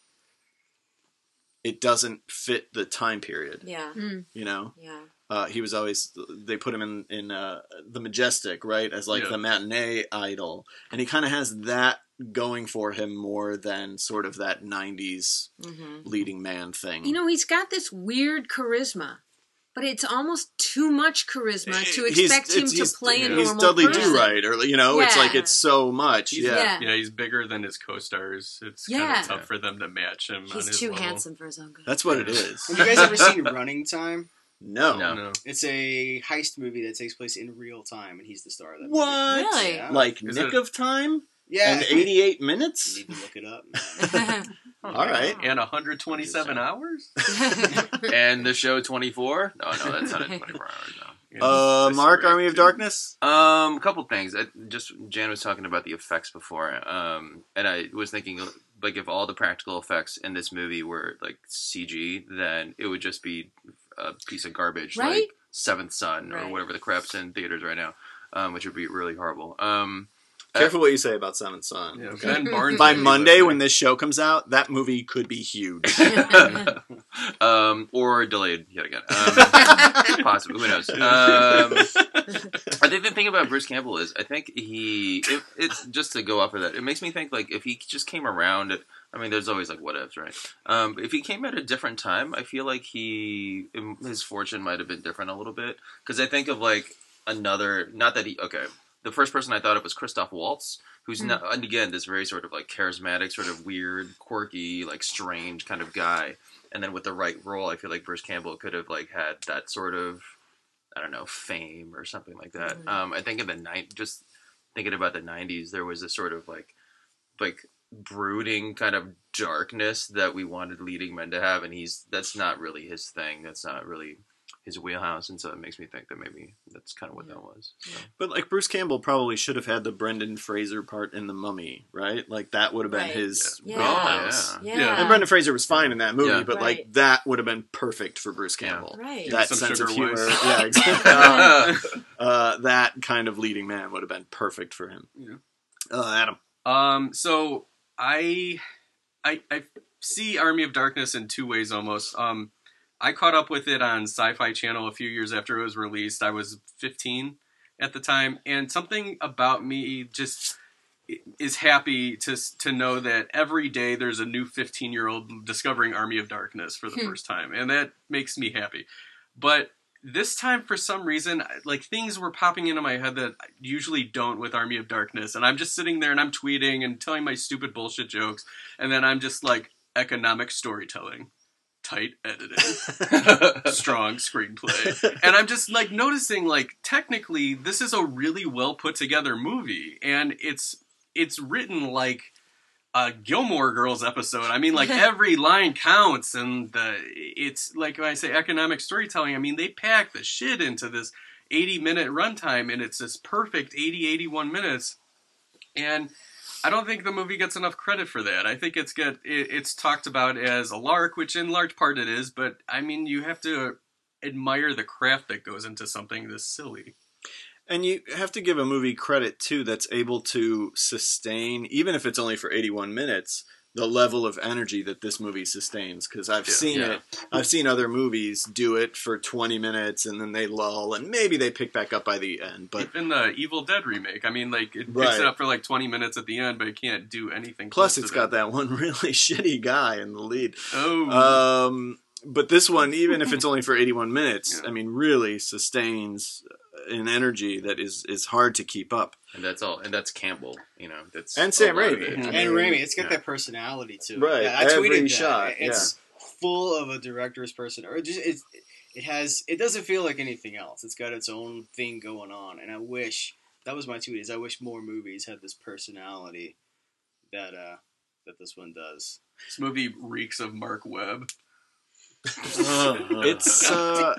it doesn't fit the time period. Yeah. You know, Yeah. uh, he was always they put him in in uh, the Majestic, right, as like Yeah. the matinee idol, and he kind of has that going for him more than sort of that nineties Mm-hmm. leading man thing. You know, he's got this weird charisma, but it's almost too much charisma to He's- expect him it's- to he's- play a yeah. he's normal Dudley person. Do Right, or you know, it's Yeah. like it's so much. He's- Yeah. Yeah. Yeah, he's bigger than his co-stars. It's kind Yeah. of tough for them to match him. on He's his too level. handsome for his own good. That's what it is. Have you guys ever seen Running Time? No. No. No. It's a heist movie that takes place in real time, and he's the star of that What? movie. Really? Yeah. Like Is Nick it- of Time? Yeah. And eighty-eight You minutes? need to look it up. All right. And one hundred twenty-seven hours? And the show twenty-four? No, no, that's not in twenty-four hours. No. Yeah, Uh, that's Mark, right. Army of Darkness? Um, a couple things. I, just Jan was talking about the effects before, um, and I was thinking like if all the practical effects in this movie were like C G, then it would just be a piece of garbage, Right? like Seventh Son or Right. whatever the crap's in theaters right now, um, which would be really horrible. Um, Careful what you say about Seventh Son. Yeah, okay? Ben Barnes By may be Monday, listening. when this show comes out, that movie could be huge. um, or delayed yet again. Um, possibly, who knows? Um, I think the thing about Bruce Campbell is, I think he, it, it's just to go off of that. It makes me think like if he just came around. At, I mean, there's always like what ifs, right? Um, if he came at a different time, I feel like he, his fortune might have been different a little bit. Because I think of like another, not that he, okay, the first person I thought of was Christoph Waltz, who's not, and again, this very sort of like charismatic, sort of weird, quirky, like strange kind of guy. And then with the right role, I feel like Bruce Campbell could have like had that sort of, I don't know, fame or something like that. Mm-hmm. Um, I think in the night, just thinking about the nineties, there was this sort of like, like brooding kind of darkness that we wanted leading men to have, and he's that's not really his thing. That's not really his wheelhouse, and so it makes me think that maybe that's kind of what that was. So. But like Bruce Campbell probably should have had the Brendan Fraser part in The Mummy, right? Like that would have been Right. his Yeah. wheelhouse. Oh, Yeah. Yeah. And Brendan Fraser was fine in that movie, Yeah. but like Right. that would have been perfect for Bruce Campbell. Right. That Some sense of sugar humor, waste. yeah, exactly. uh, that kind of leading man would have been perfect for him. Yeah. Uh, Adam. Um, so I, I, I see Army of Darkness in two ways almost. Um, I caught up with it on Sci-Fi Channel a few years after it was released. I was fifteen at the time, and something about me just is happy to to know that every day there's a new fifteen year old discovering Army of Darkness for the first time, and that makes me happy. But this time, for some reason, like things were popping into my head that I usually don't with Army of Darkness, and I'm just sitting there and I'm tweeting and telling my stupid bullshit jokes, and then I'm just like, economic storytelling, tight editing, strong screenplay, and I'm just like noticing like technically this is a really well put together movie, and it's it's written like a Gilmore Girls episode. I mean, like every line counts, and the it's like when I say economic storytelling, I mean they pack the shit into this eighty minute runtime, and it's this perfect eighty, eighty-one minutes, and I don't think the movie gets enough credit for that. I think it's get it, it's talked about as a lark, which in large part it is, but I mean you have to admire the craft that goes into something this silly. And you have to give a movie credit too that's able to sustain, even if it's only for eighty-one minutes, the level of energy that this movie sustains. Because I've Yeah. seen Yeah. it, I've seen other movies do it for twenty minutes and then they lull, and maybe they pick back up by the end. But Even the Evil Dead remake, I mean, like it picks Right. it up for like twenty minutes at the end, but it can't do anything. plus, close to it's got that one really shitty guy in the lead. Oh, Um, but this one, even if it's only for eighty-one minutes, Yeah. I mean, really sustains an energy that is, is hard to keep up. And that's all. And that's Campbell. You know, that's And a Sam lot of Raimi. it. I And mean, Raimi, it's got yeah. that personality too. Right, Yeah, I every tweeted that. shot, It's full of a director's person, or just it's, it has. It doesn't feel like anything else. It's got its own thing going on, and I wish that was my tweet. Is I wish more movies had this personality that uh that this one does. this movie reeks of Mark Webb. It's uh,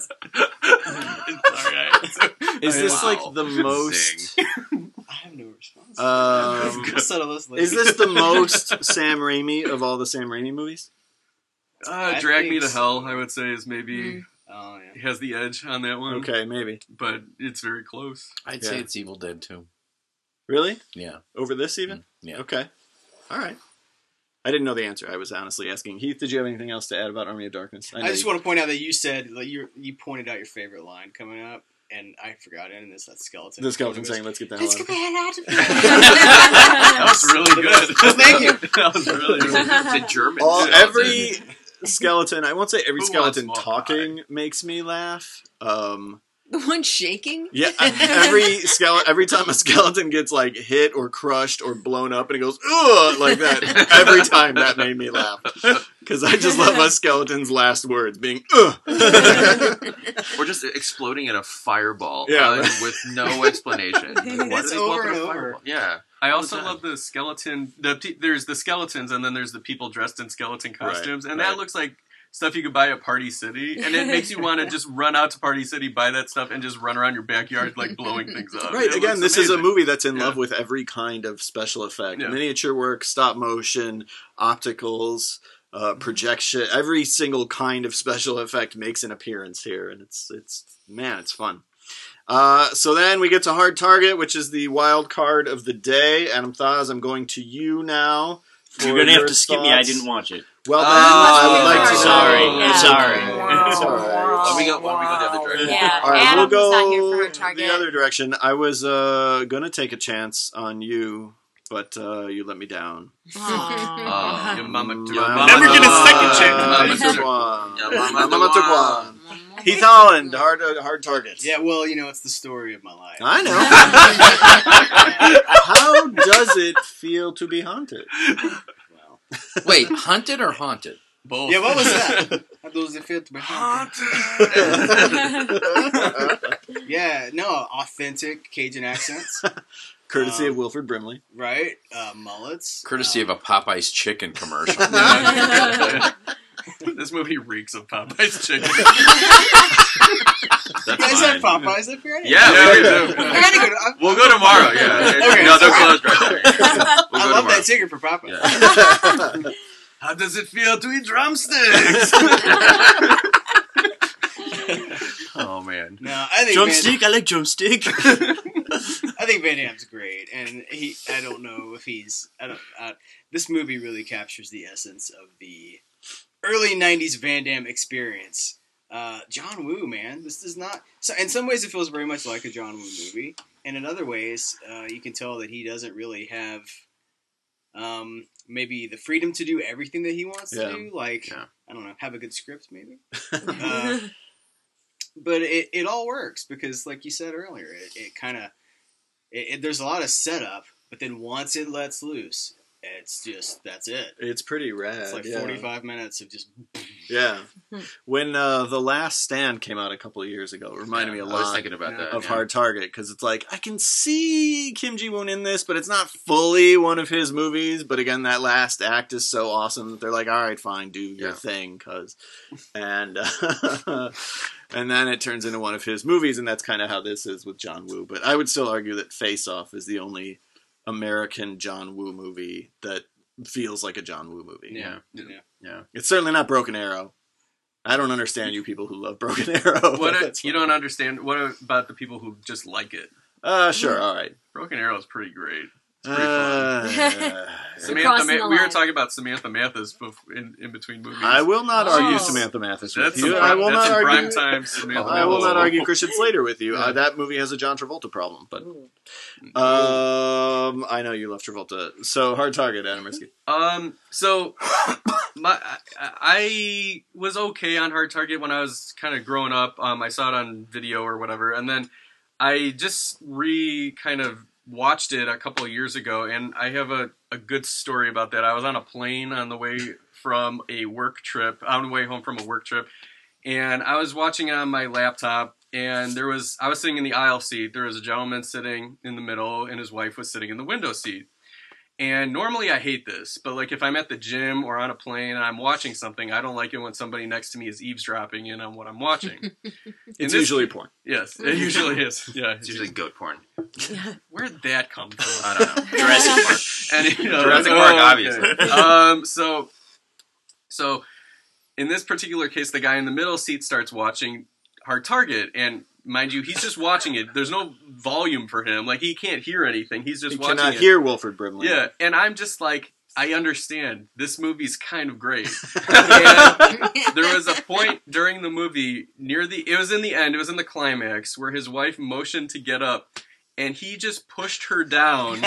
It's all right. is this Wow. like the most? I have no response. Um, Instead of listening. is this the most Sam Raimi of all the Sam Raimi movies? Uh, I Drag think Me to so. Hell, I would say, is maybe Oh yeah. has the edge on that one. Okay, maybe. But it's very close. I'd Yeah. say it's Evil Dead too. Really? Yeah. Over this even? Yeah. Okay. All right. I didn't know the answer. I was honestly asking. Heath, did you have anything else to add about Army of Darkness? I, know just you- want to point out that you said like you you pointed out your favorite line coming up, and I forgot it. And it's that skeleton. the skeleton It saying, was, "Let's get the hell Let's out of get the here." hell out of That was really good. Thank you. That was really good. The German. All, skeleton. every skeleton, I won't say every Who skeleton wants more talking makes me laugh. Um, The one shaking? yeah, every skeleton, every time a skeleton gets like hit or crushed or blown up and it goes ugh like that, every time that made me laugh because I just love a skeleton's last words being ugh. Or just exploding in a fireball. Yeah. uh, with no explanation. Like, why It's do they blow up over in a and over. fireball? Yeah. I All also the time. love the skeleton. The pe- there's the skeletons, and then there's the people dressed in skeleton Right, costumes, and right. that looks like stuff you could buy at Party City, and it makes you want to just run out to Party City, buy that stuff, and just run around your backyard like blowing things up. Right, It again, looks this is a amazing. movie that's in Yeah. love with every kind of special effect. Yeah. Miniature work, stop motion, opticals, uh, projection. Every single kind of special effect makes an appearance here, and it's, it's man, it's fun. Uh, so then we get to Hard Target, which is the wild card of the day. Adam Thaz, I'm going to you now. for You're gonna your have to skip me. I thoughts. didn't watch it. Well, then, Oh, I would like to know. sorry. Yeah. Sorry. It's all right. Why don't we go, why don't we go the other direction? Yeah. All right, Adam's we'll not here go for Hard Target. the other direction. I was uh, gonna take a chance on you, but uh, you let me down. Aw. Your mama took My one. Never get a mama- second chance. Mama Mama took took- one. Yeah, My mama mama took took one. one. Heath Holland, hard uh, hard targets. Yeah, well, you know, it's the story of my life. I know. How does it feel to be haunted? Well, Wait, hunted or haunted? Both. yeah, what was that? How does it feel to be haunted? Yeah, no, authentic Cajun accents, Courtesy Um, of Wilford Brimley. right? Uh, mullets. Courtesy um, of a Popeye's chicken commercial. This movie reeks of Popeye's chicken. You That's guys fine. have Popeyes up here? Yeah, Yeah, we we do. do. I gotta go. To, I, We'll go tomorrow. Yeah. Okay. No, they're closed right now. We'll I go love tomorrow. that ticket for Popeyes. Yeah. How does it feel to eat drumsticks? Oh man. No, I think Drumstick. I like drumstick. Van, I think Van Damme's great, and he. I don't know if he's. I don't. Uh, this movie really captures the essence of the early nineties Van Damme experience. Uh, John Woo, man, this is not. So in some ways, it feels very much like a John Woo movie. and in other ways, uh, you can tell that he doesn't really have um, maybe the freedom to do everything that he wants Yeah. to do. Like, Yeah. I don't know, have a good script maybe. uh, but it, it all works because, like you said earlier, it, it kind of it, it, there's a lot of setup, but then once it lets loose, it's just that's it. It's pretty rad. It's like yeah. forty-five minutes of just Yeah. When uh, The Last Stand came out a couple of years ago, it reminded Yeah, me a I was lot thinking about that. of yeah. Hard Target, because it's like, I can see Kim Ji-woon in this, but it's not fully one of his movies. But again, that last act is so awesome that they're like, all right, fine, do your Yeah. thing, cuz. And, uh, and then it turns into one of his movies, and that's kind of how this is with John Woo. But I would still argue that Face Off is the only American John Woo movie that feels like a John Woo movie. Yeah. yeah. Yeah. It's certainly not Broken Arrow. I don't understand you people who love Broken Arrow. What but a, that's you fine. don't understand? What about the people who just like it? Uh, sure, all right. Broken Arrow is pretty great. It's pretty fun. Uh, Samantha, Crossing Ma- the we were line. talking about Samantha Mathis bef- in, in between movies. I will not Oh. argue Samantha Mathis with That's you. some I prime, will that's not some prime argue. time Samantha I will Mathis. not argue Christian Slater with you. Yeah. Uh, that movie has a John Travolta problem, but um, I know you love Travolta. So Hard Target, Adam Risky. Um, so my I, I was okay on Hard Target when I was kind of growing up. Um, I saw it on video or whatever, and then I just re kind of watched it a couple of years ago, and I have a, a good story about that. I was on a plane on the way from a work trip, on the way home from a work trip, and I was watching it on my laptop. And there was, I was sitting in the aisle seat. There was a gentleman sitting in the middle, and his wife was sitting in the window seat. And normally I hate this, but like if I'm at the gym or on a plane and I'm watching something, I don't like it when somebody next to me is eavesdropping in on what I'm watching. In It's this- usually porn. Yes, it usually is. Yeah, It's usually goat porn. Where'd that come from? I don't know. Jurassic Park. And, you know, Jurassic oh, Park, okay. obviously. Um, so, so in this particular case, the guy in the middle seat starts watching Hard Target, and mind you, he's just watching it. There's no volume for him; like he can't hear anything. He's just You watching cannot it. hear Wilford Brimley. Yeah, and I'm just like, I understand. This movie's kind of great. And there was a point during the movie near the, it was in the end, it was in the climax, where his wife motioned to get up, and he just pushed her down.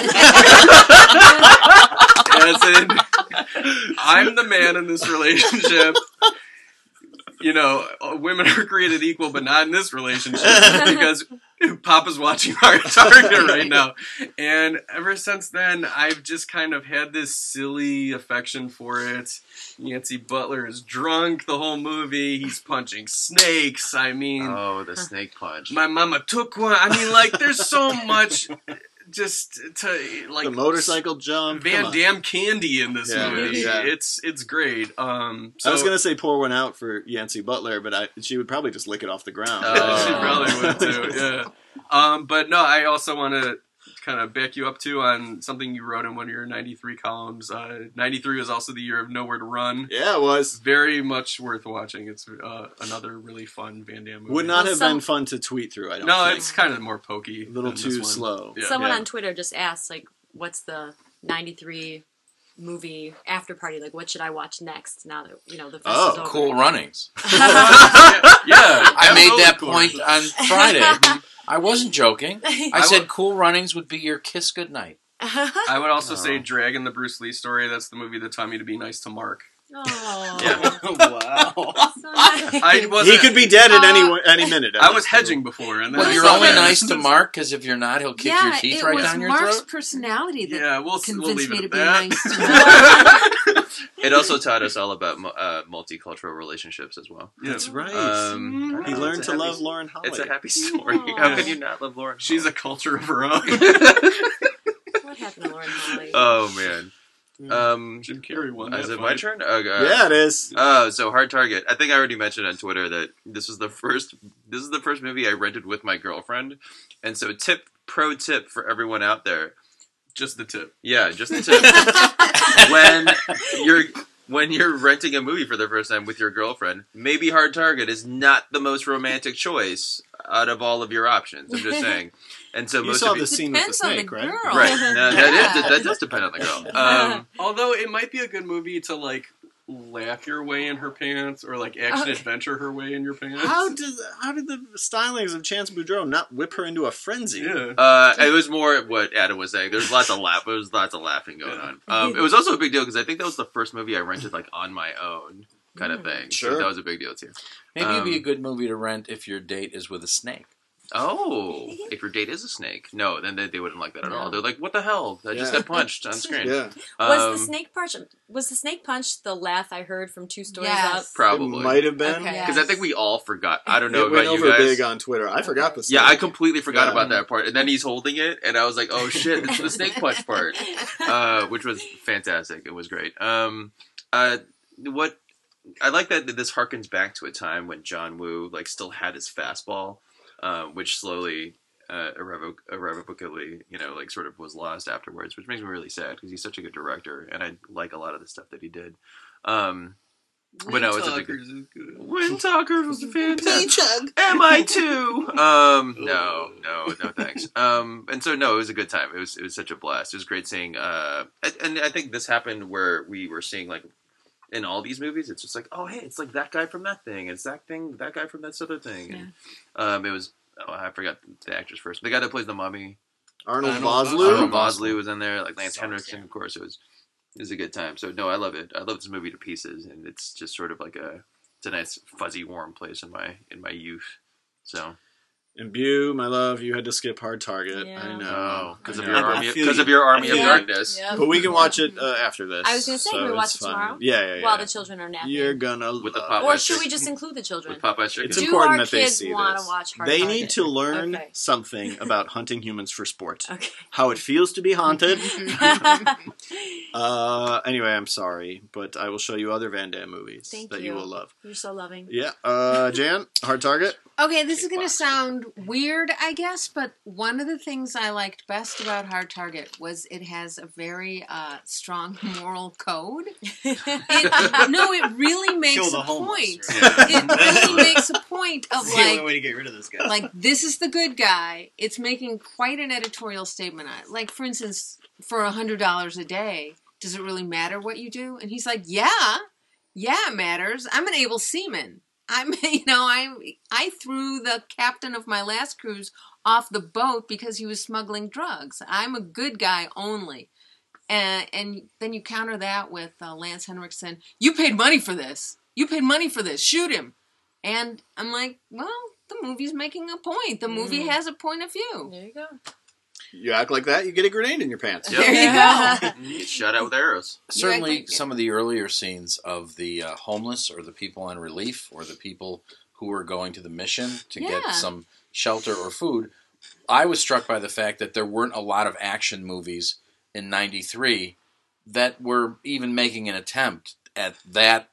As in, I'm the man in this relationship. You know, women are created equal, but not in this relationship, because Papa's watching Hard Target right now. And ever since then, I've just kind of had this silly affection for it. Yancey Butler is drunk the whole movie. He's punching snakes. I mean, Oh, the snake punch. my mama took one. I mean, like, there's so much just to, like, The motorcycle jump. Van come on. Damme candy in this Yeah, movie. yeah. It's it's great. Um, so, I was gonna say pour one out for Yancey Butler, but I, she would probably just lick it off the ground. Oh. she probably would too. Yeah. Um, but no, I also want to kind of back you up too on something you wrote in one of your ninety-three columns. Uh, ninety-three was also the year of Nowhere to Run. Yeah, it was. Very much worth watching. It's uh, another really fun Van Damme movie. Would not Well, have some- been fun to tweet through. I don't. No, think. it's kind of more pokey. a little than too this one. slow. Yeah. Someone Yeah. on Twitter just asked, like, what's the ninety-three movie after party? Like, what should I watch next now that, you know, the fest Oh, is over? Cool Runnings. yeah, yeah, I made absolutely that cool. point on Friday. I wasn't joking. I I said would- Cool Runnings would be your kiss goodnight. I would also Oh. say Dragon, the Bruce Lee story. That's the movie that taught me to be nice to Mark. Oh, Yeah. Wow. so nice. I wasn't. He could be dead at any Uh, any minute. I was hedging before, and then Well, I you're saw only that. nice to Mark because if you're not, he'll kick yeah, your teeth it right was down your Mark's throat. personality that Yeah, we'll, we'll convinced leave me it to at be that. nice to Mark. It also taught us all about mu- uh, multicultural relationships as well. Yeah. That's right. Um, he it's learned a to happy- love Lauren Holly. It's a happy story. Aw. How can you not love Lauren? She's a culture of her own. What happened to Lauren Holly? Oh man. Um, Jim Carrey won. is that it my fight. turn? Okay. Yeah, it is. Oh, so Hard Target. I think I already mentioned on Twitter that this was the first. This is the first movie I rented with my girlfriend, and so tip pro tip for everyone out there. Just the tip. Yeah, just the tip. when you're when you're renting a movie for the first time with your girlfriend, maybe Hard Target is not the most romantic choice out of all of your options. I'm just saying. And so You most saw of you, the scene with the Depends on the snake, right? girl. right? No, that, is, that does depend on the girl. Um, Although it might be a good movie to like laugh your way in her pants or like action Oh. adventure her way in your pants. How did how did the stylings of Chance Boudreaux not whip her into a frenzy? Yeah. Uh, it was more what Adam was saying. There's lots of laugh. There was lots of laughing going on. Um, it was also a big deal because I think that was the first movie I rented like on my own, kind of thing. Sure. So that was a big deal too. Maybe it'd be a Um, good movie to rent if your date is with a snake. Oh, if your date is a snake, no, then they, they wouldn't like that at all. No. They're like, "What the hell? I just Yeah. got punched on screen." Yeah, Was Um, the snake punch? Was the snake punch the laugh I heard from Two Stories Yes. Up? Probably it might have been. Okay. because I think we all forgot. I don't know It went about you over guys. big on Twitter. I forgot the. Yeah, I snake. completely forgot Yeah. about that part. And then he's holding it, and I was like, "Oh shit, it's the snake punch part," uh, which was fantastic. It was great. Um, uh, what I like that this harkens back to a time when John Woo like still had his fastball, uh, which slowly, uh, irrevoc- irrevocably, you know, like sort of was lost afterwards, which makes me really sad because he's such a good director, and I like a lot of the stuff that he did. Um, but no, it's a big. Talkers is good. Wind Talkers was fantastic. Am I too? Um, no, no, no, thanks. Um, and so no, it was a good time. It was it was such a blast. It was great seeing. Uh, and, and I think this happened where we were seeing like in all these movies, it's just like, oh hey, it's like that guy from that thing. It's that thing, that guy from that other thing. And, um, it was. Oh, I forgot the actress first. The guy that plays the mummy, Arnold Arnold Vosloo. Arnold Vosloo, was in there. Like Lance Sorry, Henriksen, yeah. of course. It was. It was a good time. So no, I love it. I love this movie to pieces, and it's just sort of like a. It's a nice, fuzzy, warm place in my in my youth. So. And Bew, my love, you had to skip Hard Target. Yeah. I know. Oh, because I of know. your I army, feel because you. of your army of Yeah. darkness. Yep. But we can watch it uh, after this. I was gonna say, so can we watch it's it fine. tomorrow? Yeah, yeah, yeah. While the children are napping. You're gonna With the love Popeye Or it. should we chicken. just include the children? With Popeye's chicken. It's Do important our that they kids see wanna this. watch Hard They Target? need to learn Okay. something about hunting humans for sport. Okay. How it feels to be haunted. uh, anyway, I'm sorry, but I will show you other Van Damme movies Thank that you. you. will love. You're so loving. Yeah, uh, Jan, Hard Target. Okay, this is going to sound weird, I guess, but one of the things I liked best about Hard Target was it has a very uh, strong moral code. It, no, it really makes Kill the a homeless, point. right? It really makes a point of It's the only like, way to get rid of this guy. like this is the good guy. It's making quite an editorial statement on it. Like, for instance, for a hundred dollars a day, does it really matter what you do? And he's like, yeah, yeah, it matters. I'm an able seaman. I'm, you know, I I threw the captain of my last cruise off the boat because he was smuggling drugs. I'm a good guy only. And and then you counter that with uh, Lance Henriksen. You paid money for this. You paid money for this. Shoot him. And I'm like, well, the movie's making a point. The movie Mm. has a point of view. There you go. You act like that, you get a grenade in your pants. Yep. There you go. You get shot out with arrows. Certainly, like- some of the earlier scenes of the uh, homeless or the people on relief or the people who were going to the mission to Yeah. get some shelter or food, I was struck by the fact that there weren't a lot of action movies in ninety-three that were even making an attempt at that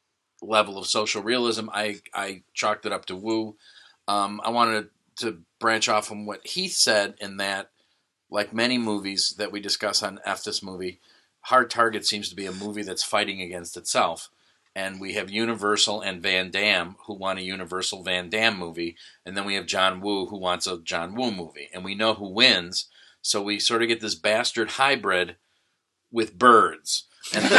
level of social realism. I, I chalked it up to Woo. Um, I wanted to branch off from what Heath said in that, like many movies that we discuss on F This Movie, Hard Target seems to be a movie that's fighting against itself. And we have Universal and Van Damme who want a Universal Van Damme movie, and then we have John Woo who wants a John Woo movie. And we know who wins, so we sort of get this bastard hybrid with birds. And,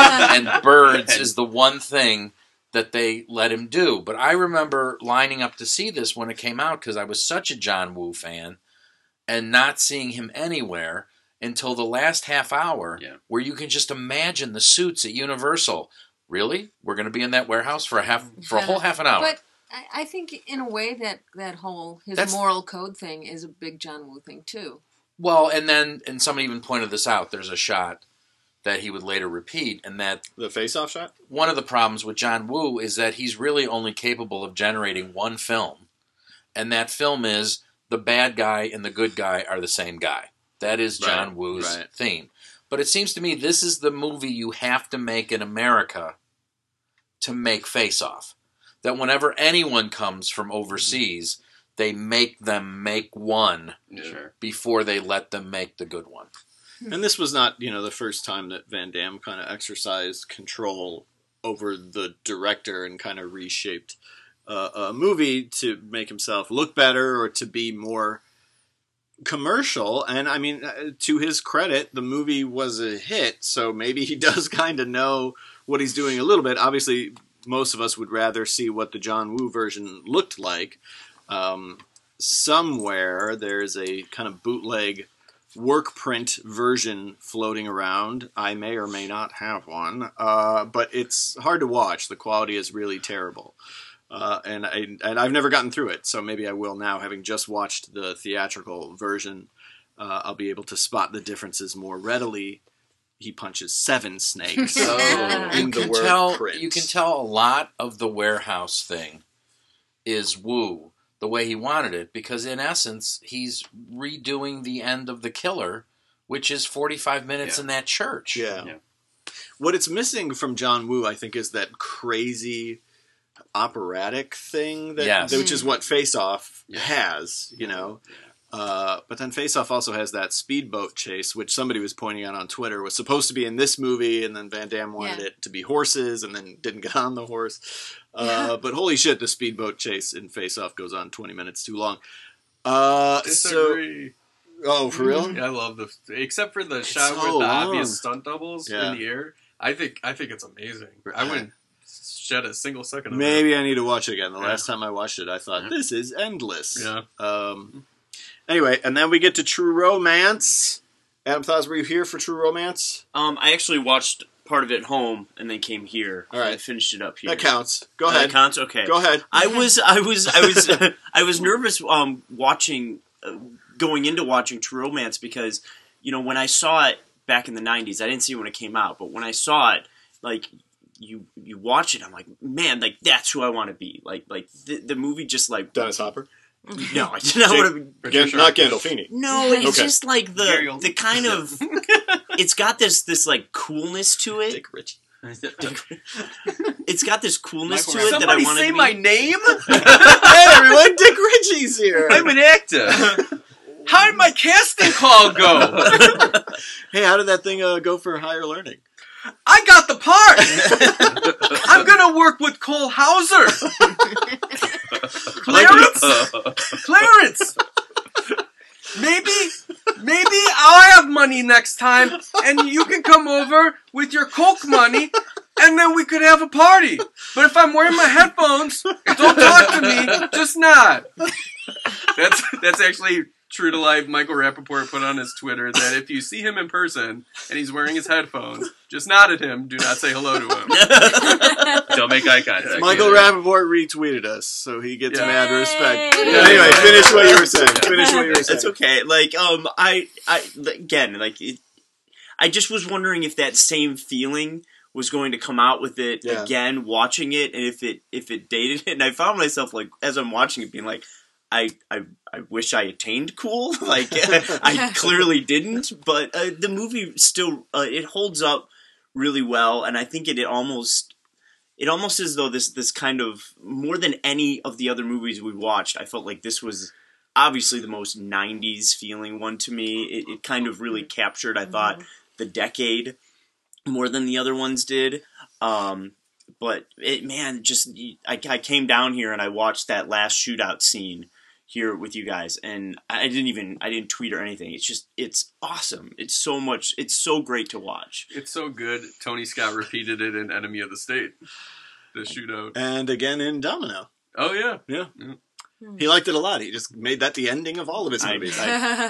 and birds is the one thing that they let him do. But I remember lining up to see this when it came out because I was such a John Woo fan and not seeing him anywhere until the last half hour Yeah. where you can just imagine the suits at Universal. Really? We're going to be in that warehouse for a half for a whole half an hour. But I, I think in a way that that whole his That's- moral code thing is a big John Woo thing too. Well, and then, and somebody even pointed this out, there's a shot that he would later repeat, and that The face-off shot? one of the problems with John Woo is that he's really only capable of generating one film, and that film is the bad guy and the good guy are the same guy. That is John Right, Woo's right. theme. But it seems to me this is the movie you have to make in America to make Face Off. That whenever anyone comes from overseas, they make them make one Sure. before they let them make the good one. And this was not, you know, the first time that Van Damme kind of exercised control over the director and kind of reshaped uh, a movie to make himself look better or to be more commercial. And I mean, uh, to his credit, the movie was a hit, so maybe he does kind of know what he's doing a little bit. Obviously, most of us would rather see what the John Woo version looked like. Um, somewhere there's a kind of bootleg work print version floating around. I may or may not have one, uh, but it's hard to watch. The quality is really terrible. Uh, and I and I've never gotten through it, so maybe I will now, having just watched the theatrical version. Uh, I'll be able to spot the differences more readily. He punches seven snakes So in you the can word tell print. you can tell a lot of the warehouse thing is Woo the way he wanted it, because in essence he's redoing the end of The Killer, which is forty-five minutes Yeah. in that church. Yeah. yeah. What it's missing from John Woo, I think, is that crazy operatic thing, that, Yes. which is what Face Off has, you know. Uh, but then Face Off also has that speedboat chase, which somebody was pointing out on Twitter was supposed to be in this movie, and then Van Damme wanted Yeah. it to be horses, and then didn't get on the horse. Uh, but holy shit, the speedboat chase in Face Off goes on twenty minutes too long. Uh, so, Disagree. oh, for real? Yeah, I love the except for the It's shot so with the long. obvious stunt doubles Yeah. in the air. I think I think it's amazing. I wouldn't shed a single second of Maybe I need to watch it again. The Yeah. last time I watched it, I thought, Yeah. this is endless. Yeah. Um, anyway, and then we get to True Romance. Adam Thos, were you here for True Romance? Um, I actually watched part of it at home and then came here. All right. and finished it up here. That counts. Go Uh, ahead. That counts. Okay. Go ahead. I was, I was, I was, I was nervous um, watching, uh, going into watching True Romance because, you know, when I saw it back in the nineties, I didn't see it when it came out, but when I saw it, like, you you watch it, I'm like, man, like that's who I want to be. Like, like the, the movie just like Dennis Hopper? No, I did not want to be. Gan- not Gandolfini. No, it's Okay. just like Gary the Oldman. the kind of. It's got this this like coolness to it. Dick Ritchie. It's got this coolness Michael to it that I Somebody want say to be. my name? Hey, everyone, Dick Ritchie's here. I'm an actor. How did my casting call go? Hey, how did that thing uh, go for higher learning? I got the part. I'm gonna work with Cole Hauser. Clarence, Clarence. Maybe, maybe I'll have money next time, and you can come over with your Coke money, and then we could have a party. But if I'm wearing my headphones, don't talk to me. Just nod. That's that's actually true to life. Michael Rappaport put on his Twitter that if you see him in person and he's wearing his headphones, just nod at him. Do not say hello to him. Don't make eye contact. Michael either. Rappaport retweeted us, so he gets Yeah. mad respect. Yay. Anyway, finish what you were saying. Finish what you were saying. It's okay. Like, um, I, I, again, like, it, I just was wondering if that same feeling was going to come out with it Yeah. again, watching it, and if it, if it dated it. And I found myself, like, as I'm watching it, being like, I, I, I wish I attained cool. Like, I clearly didn't, but uh, the movie still, uh, it holds up really well, and I think it, it almost, it almost as though this, this kind of, more than any of the other movies we watched, I felt like this was obviously the most nineties feeling one to me. It, it kind of really captured, I thought, the decade more than the other ones did. Um, but it, man, just I, I came down here and I watched that last shootout scene here with you guys, and I didn't even I didn't tweet or anything. It's just it's awesome. It's so much. It's so great to watch. It's so good. Tony Scott repeated it in Enemy of the State. The shootout. And again in Domino. Oh yeah. Yeah. He liked it a lot. He just made that the ending of all of his I- movies.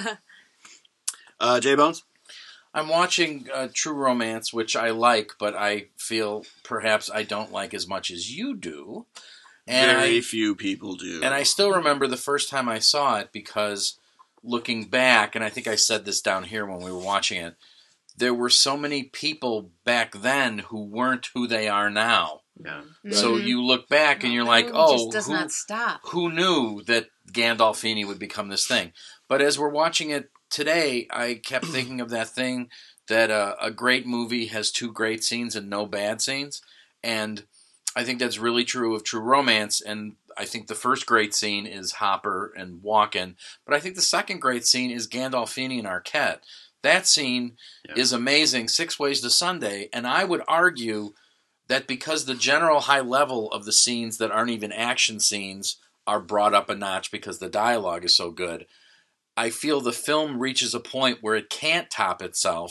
uh, J Bones? I'm watching uh, True Romance, which I like, but I feel perhaps I don't like as much as you do. And Very I, few people do. and I still remember the first time I saw it because looking back, and I think I said this down here when we were watching it, there were so many people back then who weren't who they are now. Yeah. So you look back and you're The like, movie oh, just does who, not stop. who knew that Gandolfini would become this thing? But as we're watching it today, I kept thinking of that thing that uh, a great movie has two great scenes and no bad scenes. And I think that's really true of True Romance. And I think the first great scene is Hopper and Walken. But I think the second great scene is Gandolfini and Arquette. That scene Yeah. is amazing, Six Ways to Sunday. And I would argue that because the general high level of the scenes that aren't even action scenes are brought up a notch because the dialogue is so good, I feel the film reaches a point where it can't top itself,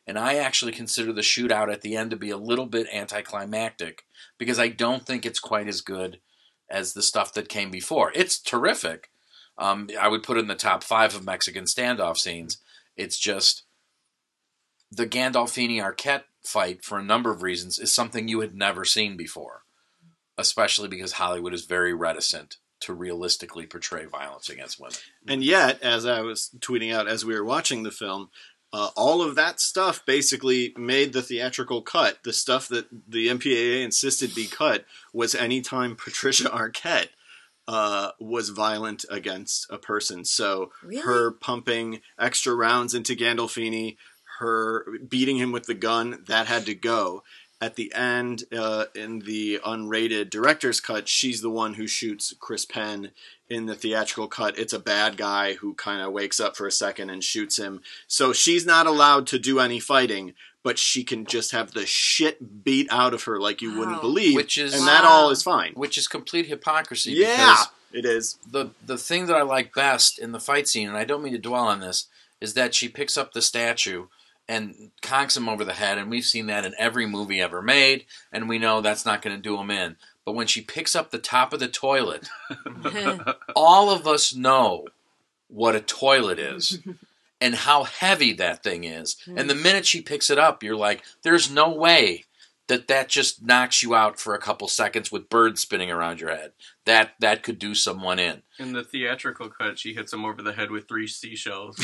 And I actually consider the shootout at the end to be a little bit anticlimactic because I don't think it's quite as good as the stuff that came before. It's terrific. Um, I would put it in the top five of Mexican standoff scenes. It's just the Gandolfini-Arquette fight, for a number of reasons, is something you had never seen before, especially because Hollywood is very reticent to realistically portray violence against women. And yet, as I was tweeting out as we were watching the film, uh, all of that stuff basically made the theatrical cut. The stuff that the M P A A insisted be cut was anytime Patricia Arquette uh, was violent against a person. So Really? her pumping extra rounds into Gandolfini, her beating him with the gun, that had to go. At the end, uh, in the unrated director's cut, she's the one who shoots Chris Penn. In the theatrical cut, it's a bad guy who kind of wakes up for a second and shoots him. So she's not allowed to do any fighting, but she can just have the shit beat out of her like you Wow. wouldn't believe, Which is- and that Wow. all is fine. Which is complete hypocrisy. Yeah, because it is. the the thing that I like best in the fight scene, and I don't mean to dwell on this, is that she picks up the statue and conks him over the head, and we've seen that in every movie ever made, and we know that's not going to do him in. But when she picks up the top of the toilet, all of us know what a toilet is and how heavy that thing is. And the minute she picks it up, you're like, there's no way that that just knocks you out for a couple seconds with birds spinning around your head. That that could do someone in. In the theatrical cut, she hits him over the head with three seashells.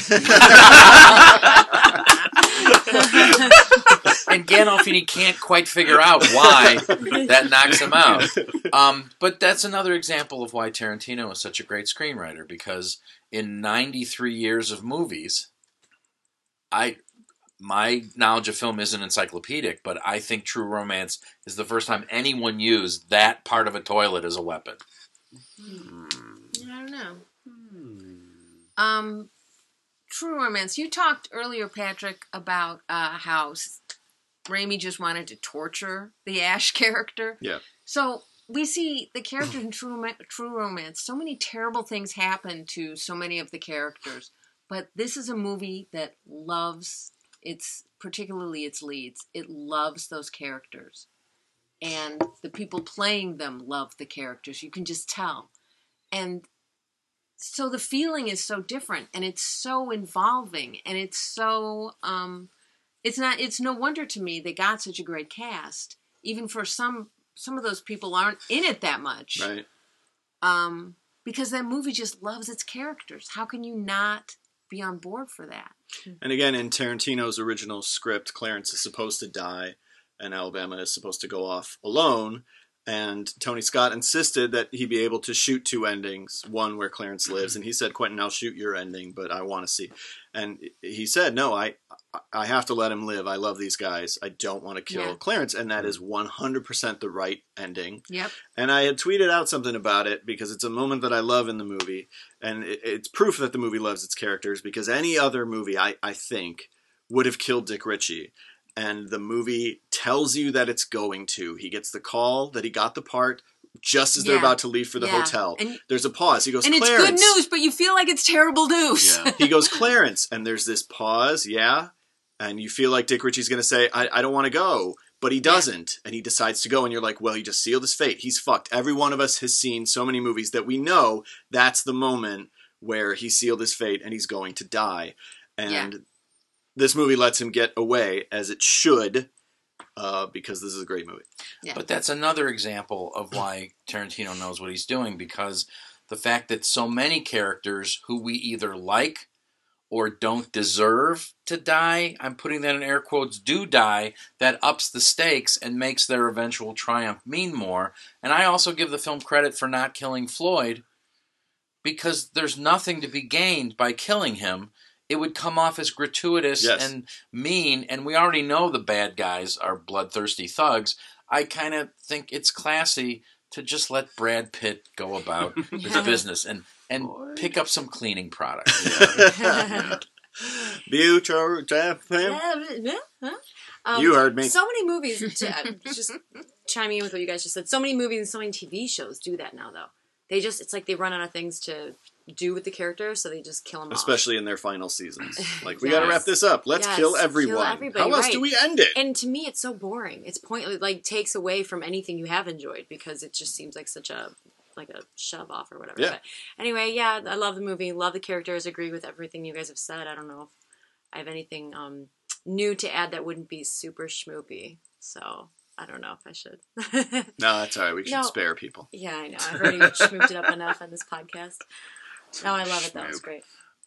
And Gandolfini can't quite figure out why that knocks him out. Um, but that's another example of why Tarantino is such a great screenwriter, because in ninety-three years of movies, I my knowledge of film isn't encyclopedic, but I think True Romance is the first time anyone used that part of a toilet as a weapon. I don't know. Um, True Romance. You talked earlier, Patrick, about uh, how S- Raimi just wanted to torture the Ash character. Yeah. So we see the characters in True, Rom- True Romance. So many terrible things happen to so many of the characters, but this is a movie that loves its, particularly its leads. It loves those characters, and the people playing them love the characters. You can just tell, and so the feeling is so different, and it's so involving, and it's so um, it's not. It's no wonder to me they got such a great cast. Even for some, some of those people aren't in it that much, Right. um, because that movie just loves its characters. How can you not be on board for that? And again, in Tarantino's original script, Clarence is supposed to die, and Alabama is supposed to go off alone. And Tony Scott insisted that he be able to shoot two endings, one where Clarence lives, and he said, "Quentin, I'll shoot your ending, but I want to see." And he said, "No, I, I have to let him live. I love these guys. I don't want to kill Yeah. Clarence," and that is one hundred percent the right ending. Yep. And I had tweeted out something about it because it's a moment that I love in the movie, and it, it's proof that the movie loves its characters, because any other movie, I, I think, would have killed Dick Ritchie. And the movie tells you that it's going to. He gets the call that he got the part just as they're Yeah. about to leave for the Yeah. hotel. And- There's a pause. He goes, And it's "Clarence." good news, but you feel like it's terrible news. Yeah. He goes, "Clarence." And there's this pause, yeah. And you feel like Dick Ritchie's going to say, I, I don't want to go. But he doesn't. And he decides to go. And you're like, well, he just sealed his fate. He's fucked. Every one of us has seen so many movies that we know that's the moment where he sealed his fate and he's going to die. And Yeah. this movie lets him get away, as it should, uh, because this is a great movie. Yeah. But that's another example of why Tarantino knows what he's doing, because the fact that so many characters who we either like or don't deserve to die, I'm putting that in air quotes, do die, that ups the stakes and makes their eventual triumph mean more. And I also give the film credit for not killing Floyd, because there's nothing to be gained by killing him. It would come off as gratuitous Yes. and mean, and we already know the bad guys are bloodthirsty thugs. I kind of think it's classy to just let Brad Pitt go about his business and, and pick up some cleaning products. Beautiful. Um, You heard me. So many movies, to, uh, just chiming in with what you guys just said, so many movies and so many T V shows do that now, though. They just, it's like they run out of things to do with the characters, so they just kill them off. Especially in their final seasons. Like, we Yes. got to wrap this up. Let's Yes, kill kill everyone. everybody, How else right. do we end it? And to me, it's so boring. It's pointless. Like, takes away from anything you have enjoyed because it just seems like such a like a shove off or whatever. Yeah. But anyway, yeah, I love the movie. Love the characters. Agree with everything you guys have said. I don't know if I have anything um, new to add that wouldn't be super schmoopy. So I don't know if I should. No, that's all right. We should No. spare people. Yeah, I know. I've already schmooped it up enough on this podcast. No, I love it. That was great.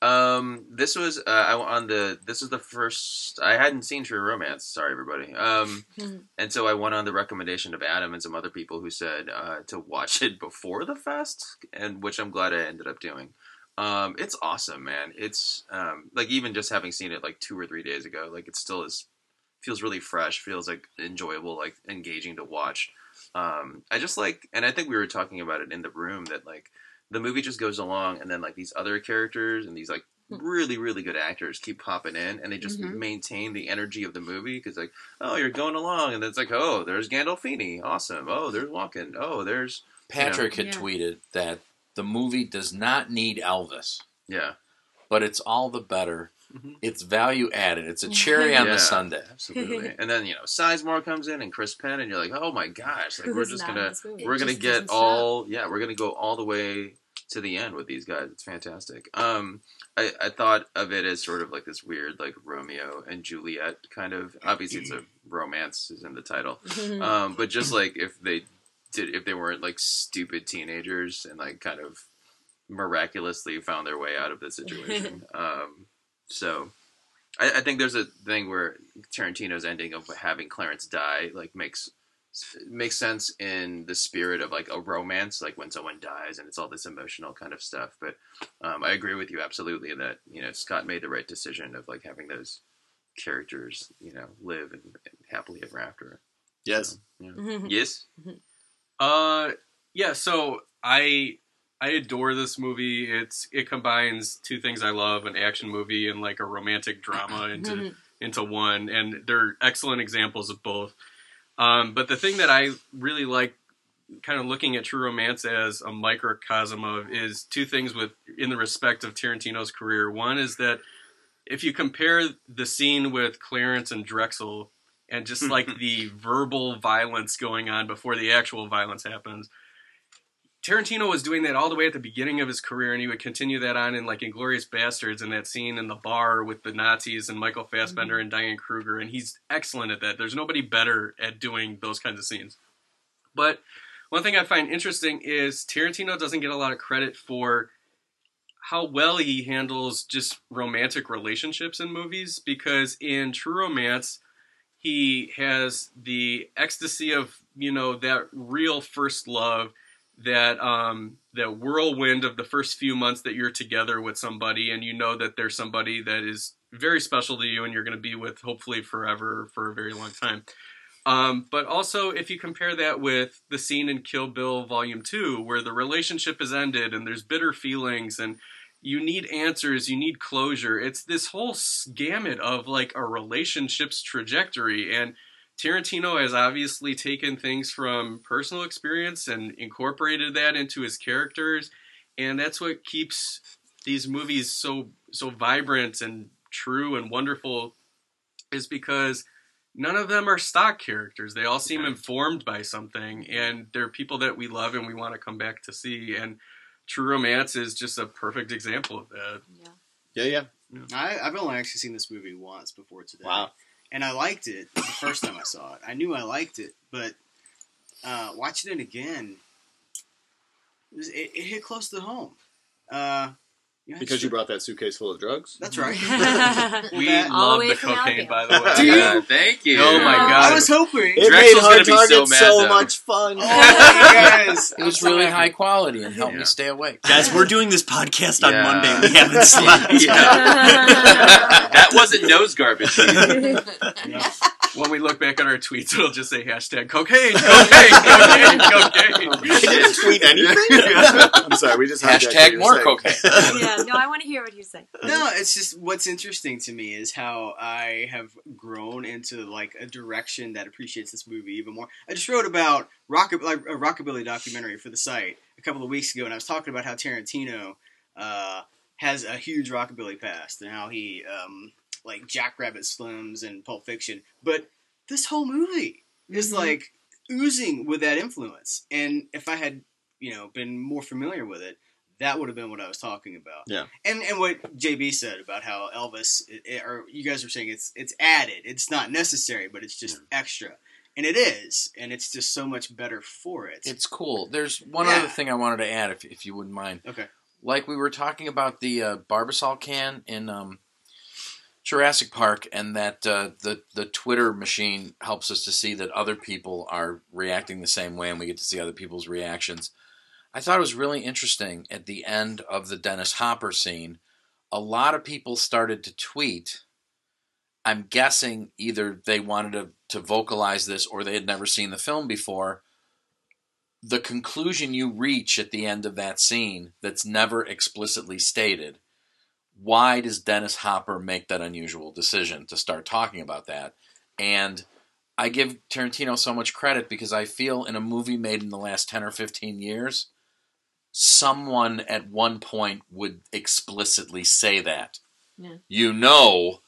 Um, this was uh, I on the this is the first I hadn't seen True Romance. Sorry, everybody. Um, and so I went on the recommendation of Adam and some other people who said uh, to watch it before the fest, and which I'm glad I ended up doing. Um, it's awesome, man. It's um, like even just having seen it like two or three days ago, like it still is feels really fresh, feels like enjoyable, like engaging to watch. Um, I just like, and I think we were talking about it in the room that like. The movie just goes along, and then like these other characters and these like really really good actors keep popping in, and they just Mm-hmm. maintain the energy of the movie because like, oh, you're going along, and then it's like, oh, there's Gandolfini, awesome. Oh, there's Walken. Oh, there's Patrick you know. had tweeted that the movie does not need Elvis, Yeah, but it's all the better. Mhm. It's value added. It's a cherry on Yeah, the sundae. absolutely. And then you know Sizemore comes in and Chris Penn, and you're like, oh my gosh, like we're Who's just not in gonna this movie? we're It gonna just get doesn't all yeah we're gonna go all the way to the end with these guys. It's fantastic. Um, I, I thought of it as sort of like this weird like Romeo and Juliet kind of. Obviously, it's a romance is in the title, um, but just like if they did if they weren't like stupid teenagers and like kind of miraculously found their way out of the situation. um, so. I, I think there's a thing where Tarantino's ending of having Clarence die like makes makes sense in the spirit of like a romance, like when someone dies and it's all this emotional kind of stuff. But um, I agree with you absolutely that you know Scott made the right decision of like having those characters you know live and, and happily ever after. Yes. So, yeah. Yes. Uh, yeah. So I I adore this movie. It's it combines two things I love: an action movie and like a romantic drama into into one, and they're excellent examples of both. Um, but the thing that I really like, kind of looking at True Romance as a microcosm of, is two things with in the respect of Tarantino's career. One is that if you compare the scene with Clarence and Drexel and just like the verbal violence going on before the actual violence happens, Tarantino was doing that all the way at the beginning of his career, and he would continue that on in like Inglourious Bastards and that scene in the bar with the Nazis and Michael Fassbender mm-hmm. and Diane Kruger, and he's excellent at that. There's nobody better at doing those kinds of scenes. But one thing I find interesting is Tarantino doesn't get a lot of credit for how well he handles just romantic relationships in movies, because in True Romance, he has the ecstasy of, you know, that real first love, that um, that whirlwind of the first few months that you're together with somebody, and you know that there's somebody that is very special to you and you're going to be with hopefully forever for a very long time. Um, but also, if you compare that with the scene in Kill Bill Volume two, where the relationship is ended and there's bitter feelings and you need answers, you need closure. It's this whole gamut of like a relationship's trajectory, and Tarantino has obviously taken things from personal experience and incorporated that into his characters, and that's what keeps these movies so so vibrant and true and wonderful, is because none of them are stock characters. They all seem informed by something, and they're people that we love and we want to come back to see, and True Romance is just a perfect example of that. Yeah, yeah, yeah. yeah. I, I've only actually seen this movie once before today. Wow. And I liked it the first time I saw it. I knew I liked it, but uh, watching it again, it, was, it, it hit close to home. Uh, yeah, because you brought that suitcase full of drugs? That's right. We that, love the, the cocaine, by the way. Do you? Yeah, thank you. Oh my god! I was hoping. It Drexel's made Hard gonna be so Target mad, so though. much fun. Oh, guys. It was really high quality and helped Yeah. me stay awake. Guys, we're doing this podcast on Yeah. Monday. We haven't slept. Yeah. That wasn't nose garbage. Yeah. When we look back at our tweets, it'll just say hashtag cocaine, cocaine, cocaine, cocaine. He didn't tweet anything? I'm sorry, we just hijacked what Hashtag you were more saying. cocaine. yeah. No, I want to hear what you say. No, it's just what's interesting to me is how I have grown into like a direction that appreciates this movie even more. I just wrote about rock, like, a rockabilly documentary for the site a couple of weeks ago, and I was talking about how Tarantino uh, has a huge rockabilly past and how he um, like Jackrabbit Slims and Pulp Fiction, but this whole movie is Mhm. like oozing with that influence. And if I had, you know, been more familiar with it, that would have been what I was talking about. Yeah. And and what J B said about how Elvis, it, or you guys were saying it's it's added, it's not necessary, but it's just extra. And it is, and it's just so much better for it. It's cool. There's one Yeah. other thing I wanted to add, if if you wouldn't mind. Okay. Like we were talking about the uh, Barbasol can in um, Jurassic Park, and that uh, the the Twitter machine helps us to see that other people are reacting the same way, and we get to see other people's reactions. I thought it was really interesting at the end of the Dennis Hopper scene. A lot of people started to tweet. I'm guessing either they wanted to, to vocalize this or they had never seen the film before. The conclusion you reach at the end of that scene that's never explicitly stated. Why does Dennis Hopper make that unusual decision to start talking about that? And I give Tarantino so much credit because I feel in a movie made in the last ten or fifteen years, someone at one point would explicitly say that. Yeah. You know...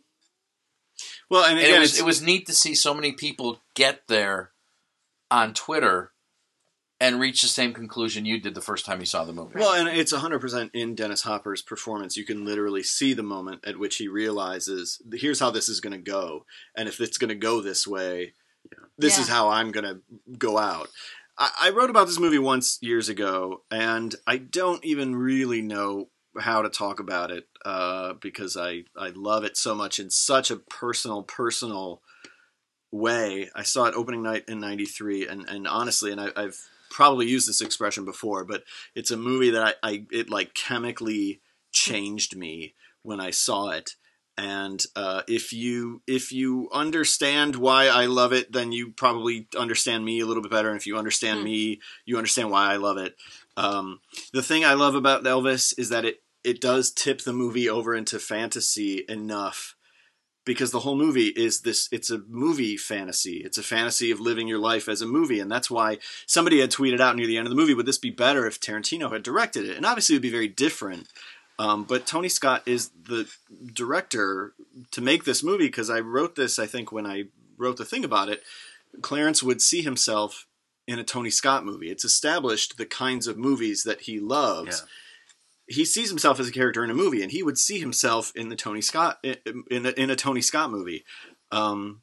Well, and, And again, it was it's- it was neat to see so many people get there on Twitter and reach the same conclusion you did the first time you saw the movie. Well, and it's one hundred percent in Dennis Hopper's performance. You can literally see the moment at which he realizes, here's how this is going to go. And if it's going to go this way, this Yeah. is how I'm going to go out. I, I wrote about this movie once years ago, and I don't even really know how to talk about it uh, because I, I love it so much in such a personal, personal way. I saw it opening night in ninety-three, and, and honestly, and I, I've probably used this expression before, but it's a movie that I, I it like chemically changed me when I saw it. And uh, if you if you understand why I love it, then you probably understand me a little bit better. And if you understand Hmm. me, you understand why I love it. Um, the thing I love about Elvis is that it it does tip the movie over into fantasy enough. Because the whole movie is this, it's a movie fantasy. It's a fantasy of living your life as a movie. And that's why somebody had tweeted out near the end of the movie, would this be better if Tarantino had directed it? And obviously it would be very different. Um, but Tony Scott is the director to make this movie, because I wrote this, I think, when I wrote the thing about it. Clarence would see himself in a Tony Scott movie. It's established the kinds of movies that he loves. Yeah. He sees himself as a character in a movie, and he would see himself in the Tony Scott in in a, in a Tony Scott movie. Um,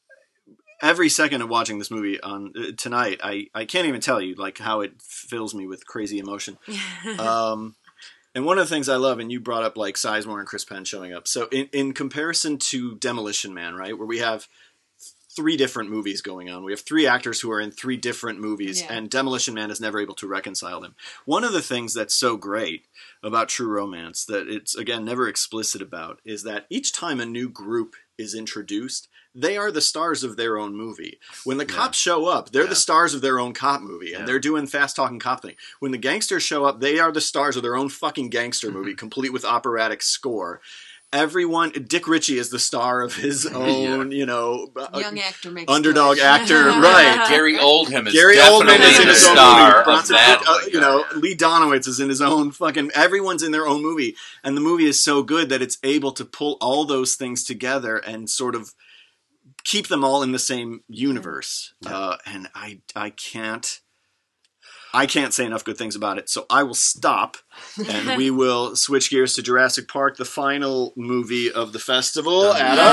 every second of watching this movie on uh, tonight, I, I can't even tell you like how it fills me with crazy emotion. Um, and one of the things I love, and you brought up like Sizemore and Chris Penn showing up. So in in comparison to Demolition Man, right, where we have three different movies going on. We have three actors who are in three different movies, Yeah. and Demolition Man is never able to reconcile them. One of the things that's so great about True Romance, that it's, again, never explicit about, is that each time a new group is introduced, they are the stars of their own movie. When the cops show up, they're Yeah. the stars of their own cop movie, and Yeah. they're doing fast-talking cop thing. When the gangsters show up, they are the stars of their own fucking gangster movie, complete with operatic score. Everyone, Dick Ritchie is the star of his own, you know, uh, Young actor makes underdog good. actor, right? Gary Oldham is Gary definitely Oldman is in the his own star movie. of Bronson, that. uh, Oh my you God, know, yeah. Lee Donowitz is in his own fucking. Everyone's in their own movie, and the movie is so good that it's able to pull all those things together and sort of keep them all in the same universe. Uh, and I, I can't. I can't say enough good things about it, so I will stop, and we will switch gears to Jurassic Park, the final movie of the festival. Adam,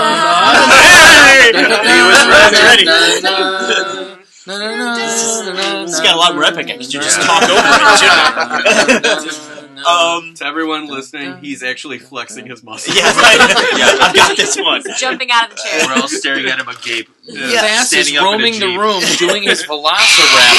hey! He was ready. It's got a lot more epic because you just talk over it too. um, To everyone listening, he's actually flexing his muscles. yeah, right. Yeah, I've got this one. Jumping out of the chair. We're all staring at him agape. Yeah. Bass is Standing up in a roaming the Jeep. room doing his velociraptor.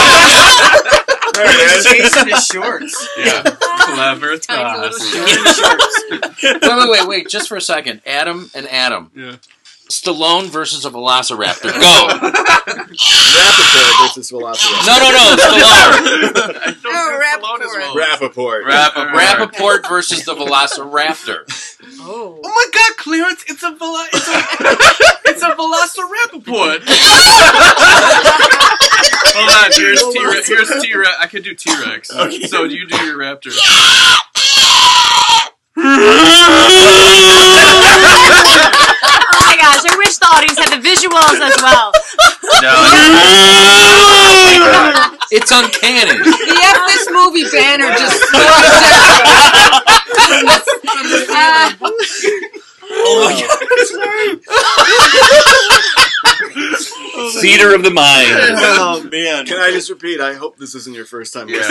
He's chasing his shorts. Yeah. Clever Tiny little thoughts. wait, wait, wait, wait, just for a second. Adam and Adam. Yeah. Stallone versus a velociraptor. Go. Rappaport versus Velociraptor. No, no, no. Stallone. I don't Oh, think Stallone is Rappaport. well. Rappaport. Rappaport. Rappaport versus the velociraptor. Oh. Oh my God, Clarence! It's a velo- it's a it's a Velociraptor. Hold on, here's T Rex. Here's T Rex. I could do T Rex. Okay. So you do your raptor. Oh my gosh, I wish the audience had the visuals as well. No. It's uncanny. The F this movie banner just Oh my god. Theater of the mind. Oh man. Can I just repeat? I hope this isn't your first time. Yeah.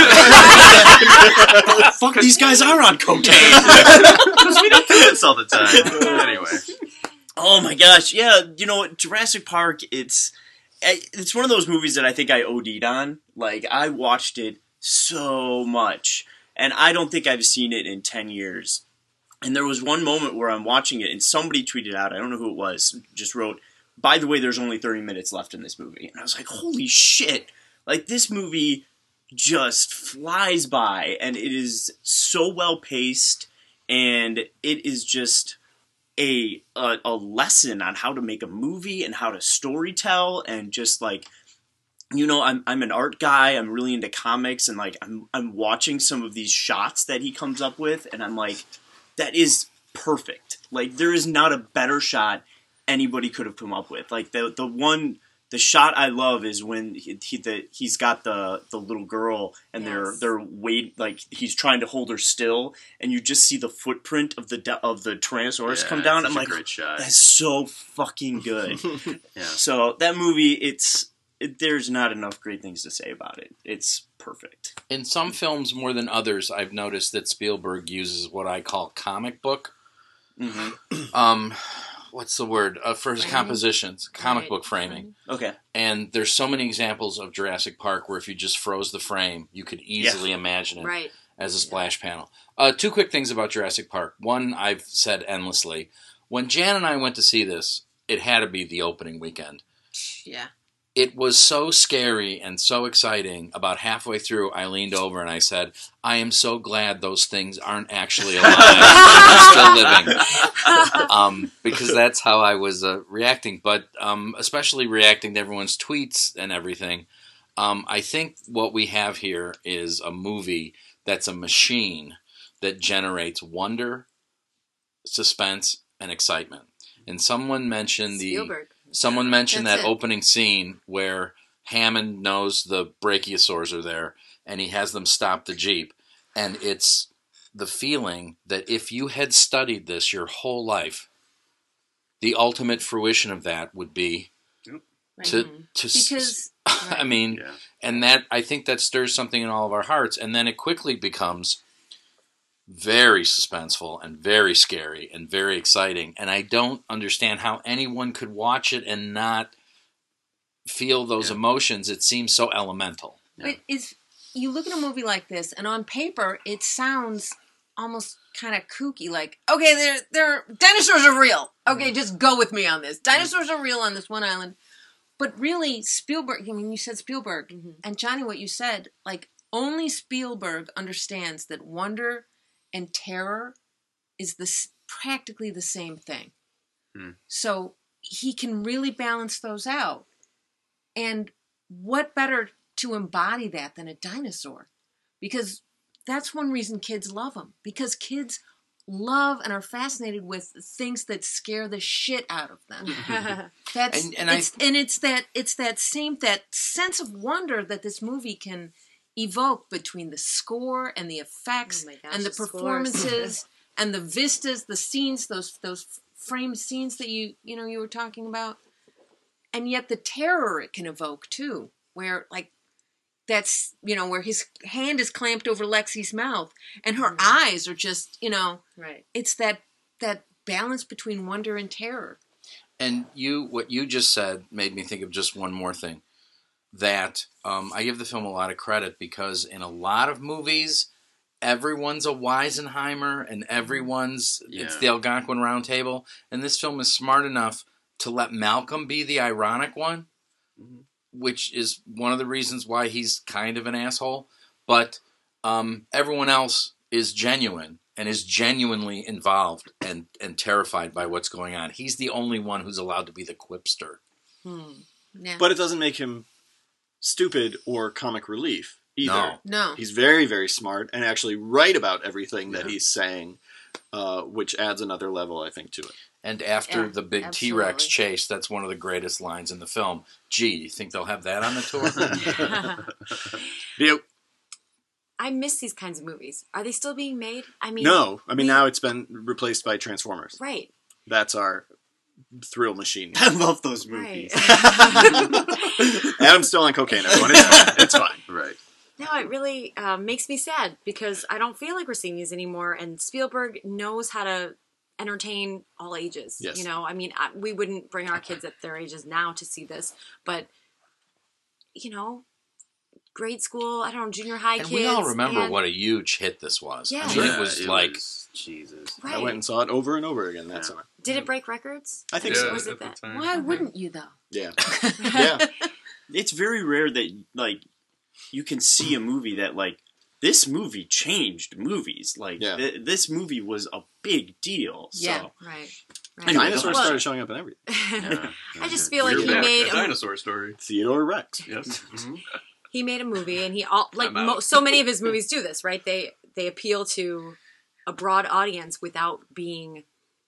Fuck, these guys are on cocaine. Because we don't do this all the time. Anyway. Oh my gosh, yeah. You know, Jurassic Park. It's it's one of those movies that I think I O D'd on. Like I watched it so much, and I don't think I've seen it in ten years. And there was one moment where I'm watching it, and somebody tweeted out, I don't know who it was, just wrote, "By the way, there's only thirty minutes left in this movie." And I was like, holy shit. Like, this movie just flies by, and it is so well paced, and it is just a, a a lesson on how to make a movie and how to storytell, and just like, you know, I'm I'm an art guy. I'm really into comics, and like I'm I'm watching some of these shots that he comes up with, and I'm like, that is perfect. Like, there is not a better shot anybody could have come up with. Like, the the one, the shot I love is when he, he the, he's got the, the little girl, and Yes. they're they're wait like he's trying to hold her still, and you just see the footprint of the de- of the Tyrannosaurus Yeah, come down. it's I'm such a like, great shot. that's so fucking good. Yeah. So that movie, it's it, there's not enough great things to say about it. It's perfect. In some films more than others, I've noticed that Spielberg uses what I call comic book. Mm-hmm. Um, what's the word uh, for his Framing? compositions? Comic Right. book framing. Okay. And there's so many examples of Jurassic Park where if you just froze the frame, you could easily imagine it Right. as a splash panel. Uh, two quick things about Jurassic Park. One, I've said endlessly. When Jan and I went to see this, it had to be the opening weekend. yeah. It was so scary and so exciting. About halfway through, I leaned over and I said, I am so glad those things aren't actually alive. They're still living. Um, because that's how I was uh, reacting. But um, especially reacting to everyone's tweets and everything. Um, I think what we have here is a movie that's a machine that generates wonder, suspense, and excitement. And someone mentioned the... Spielberg. Someone mentioned That's that it. opening scene where Hammond knows the brachiosaurs are there and he has them stop the Jeep. And it's the feeling that if you had studied this your whole life, the ultimate fruition of that would be to, to s- Because I mean, Yeah. and that, I think that stirs something in all of our hearts. And then it quickly becomes very suspenseful and very scary and very exciting. And I don't understand how anyone could watch it and not feel those Yeah. emotions. It seems so elemental. But is you look at a movie like this, and on paper, it sounds almost kind of kooky. Like, okay, they're they're dinosaurs are real. Okay, just go with me on this. Dinosaurs are real on this one island. But really, Spielberg. I mean, you said Spielberg, Mm-hmm. and Johnny, what you said, like only Spielberg understands that wonder and terror is this practically the same thing. Hmm. So he can really balance those out. And what better to embody that than a dinosaur? Because that's one reason kids love them. Because kids love and are fascinated with things that scare the shit out of them. That's And- and I- it's, and it's that it's that same that sense of wonder that this movie can evoke between the score and the effects Oh my gosh, and the the scores. performances and the vistas, the scenes, those those framed scenes that you you know you were talking about, and yet the terror it can evoke too, where like that's you know where his hand is clamped over Lexi's mouth and her eyes are just you know Right. it's that that balance between wonder and terror. And you, what you just said made me think of just one more thing. That um, I give the film a lot of credit because in a lot of movies, everyone's a Weisenheimer and everyone's it's Yeah. the Algonquin Round Table. And this film is smart enough to let Malcolm be the ironic one, Mhm. which is one of the reasons why he's kind of an asshole. But um, everyone else is genuine and is genuinely involved and, and terrified by what's going on. He's the only one who's allowed to be the quipster. Hmm. Yeah. But it doesn't make him stupid or comic relief either. No. No. He's very, very smart and actually right about everything that Yeah. he's saying, uh, which adds another level, I think, to it. And after Yeah, the big absolutely. T-Rex chase, that's one of the greatest lines in the film. Gee, you think they'll have that on the tour? View. I miss these kinds of movies. Are they still being made? I mean, No, I mean, we- now it's been replaced by Transformers. right. That's our thrill machine. I love those movies. Right. Adam's still on cocaine, everyone. It's fine. It's fine. Right. No, it really uh, makes me sad because I don't feel like we're seeing these anymore. And Spielberg knows how to entertain all ages. Yes. You know, I mean, I, we wouldn't bring our kids at their ages now to see this, but you know, grade school, I don't know, junior high and kids. we all remember and- what a huge hit this was. Yeah. I mean, Yeah, it was it like... was- Jesus. Right. I went and saw it over and over again that summer. Did it break records? I think Yeah, so. Was it at the that? time. Why wouldn't you though? Yeah. Yeah. It's very rare that like you can see a movie that like this movie changed movies. Like Yeah. th- this movie was a big deal. So. Yeah. Right. right. Anyway, Dinosaurs well- started showing up in everything. Yeah. I just feel like We're he back. made A a, dinosaur story. Theodore Rex. Yes. Mhm. he made a movie, and he all like I'm out. mo- so many of his movies do this, right? They they appeal to a broad audience without being,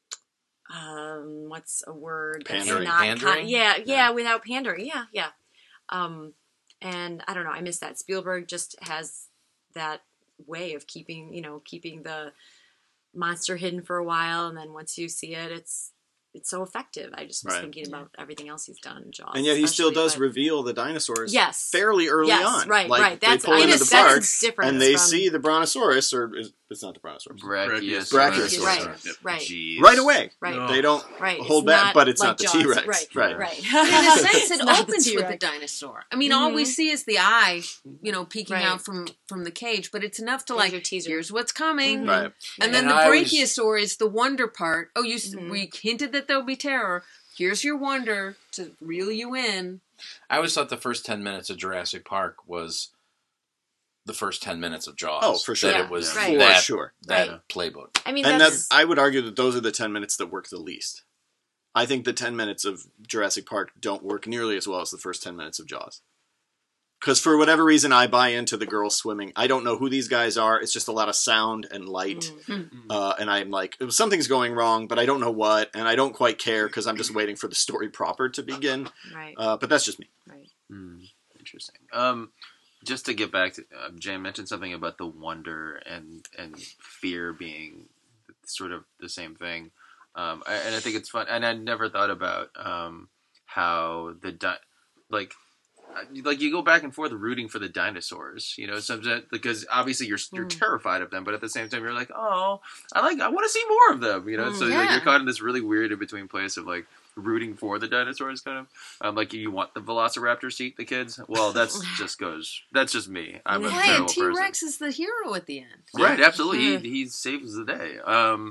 um, what's a word? that's Pandering. not Pandering? Con- yeah, yeah, without pandering. Yeah, yeah. Um, and I don't know. I miss that. Spielberg just has that way of keeping, you know, keeping the monster hidden for a while, and then once you see it, it's it's so effective. I just was Right. thinking about everything else he's done in Jaws. And yet he still especially, does but- reveal the dinosaurs Yes. fairly early Yes, on. right, like, right. That's- they pull I into guess the that's park a difference and they from- see the brontosaurus, or is, it's not the brontosaurus. Brachiosaurus. Brachiosaurus. Right, Yep. right, Jeez. Right away. right. No. They don't Right, hold it's back, not but it's like not the Jaws. T-Rex. Right, Right. right. But in a sense, it It's not opens the with the T-Rex. dinosaur. I mean, all we Mhm. see is the eye, you know, peeking Right. out from from the cage, but it's enough to There's like, your teaser. here's what's coming. Mhm. Right. And then And the I was- brachiosaur is the wonder part. Oh, you s Mhm. we hinted that there'll be terror. Here's your wonder to reel you in. I always thought the first ten minutes of Jurassic Park was the first ten minutes of Jaws. Oh, for sure. That Yeah, it was right. that, For sure. that Right. playbook. I mean, And that's that, I would argue that those are the ten minutes that work the least. I think the ten minutes of Jurassic Park don't work nearly as well as the first ten minutes of Jaws. Because for whatever reason, I buy into the girls swimming. I don't know who these guys are. It's just a lot of sound and light. Mm. Uh, and I'm like, something's going wrong, but I don't know what. And I don't quite care because I'm just waiting for the story proper to begin. right, Uh, but that's just me. right. Hmm, interesting. Um, just to get back to uh, Jane mentioned something about the wonder and and fear being sort of the same thing, um, I, and I think it's fun. And I never thought about um, how the di- like like you go back and forth rooting for the dinosaurs, you know, sometimes because obviously you're you're Mm. terrified of them, but at the same time you're like, oh, I like I want to see more of them, you know. Mm, so like yeah. you're caught in this really weird in between place of like rooting for the dinosaurs, kind of um, like you want the Velociraptor to eat the kids. Well, that's just goes. That's just me. I'm a Hey, terrible and T Rex person. is the hero at the end. Right, absolutely. He, he saves the day. Um,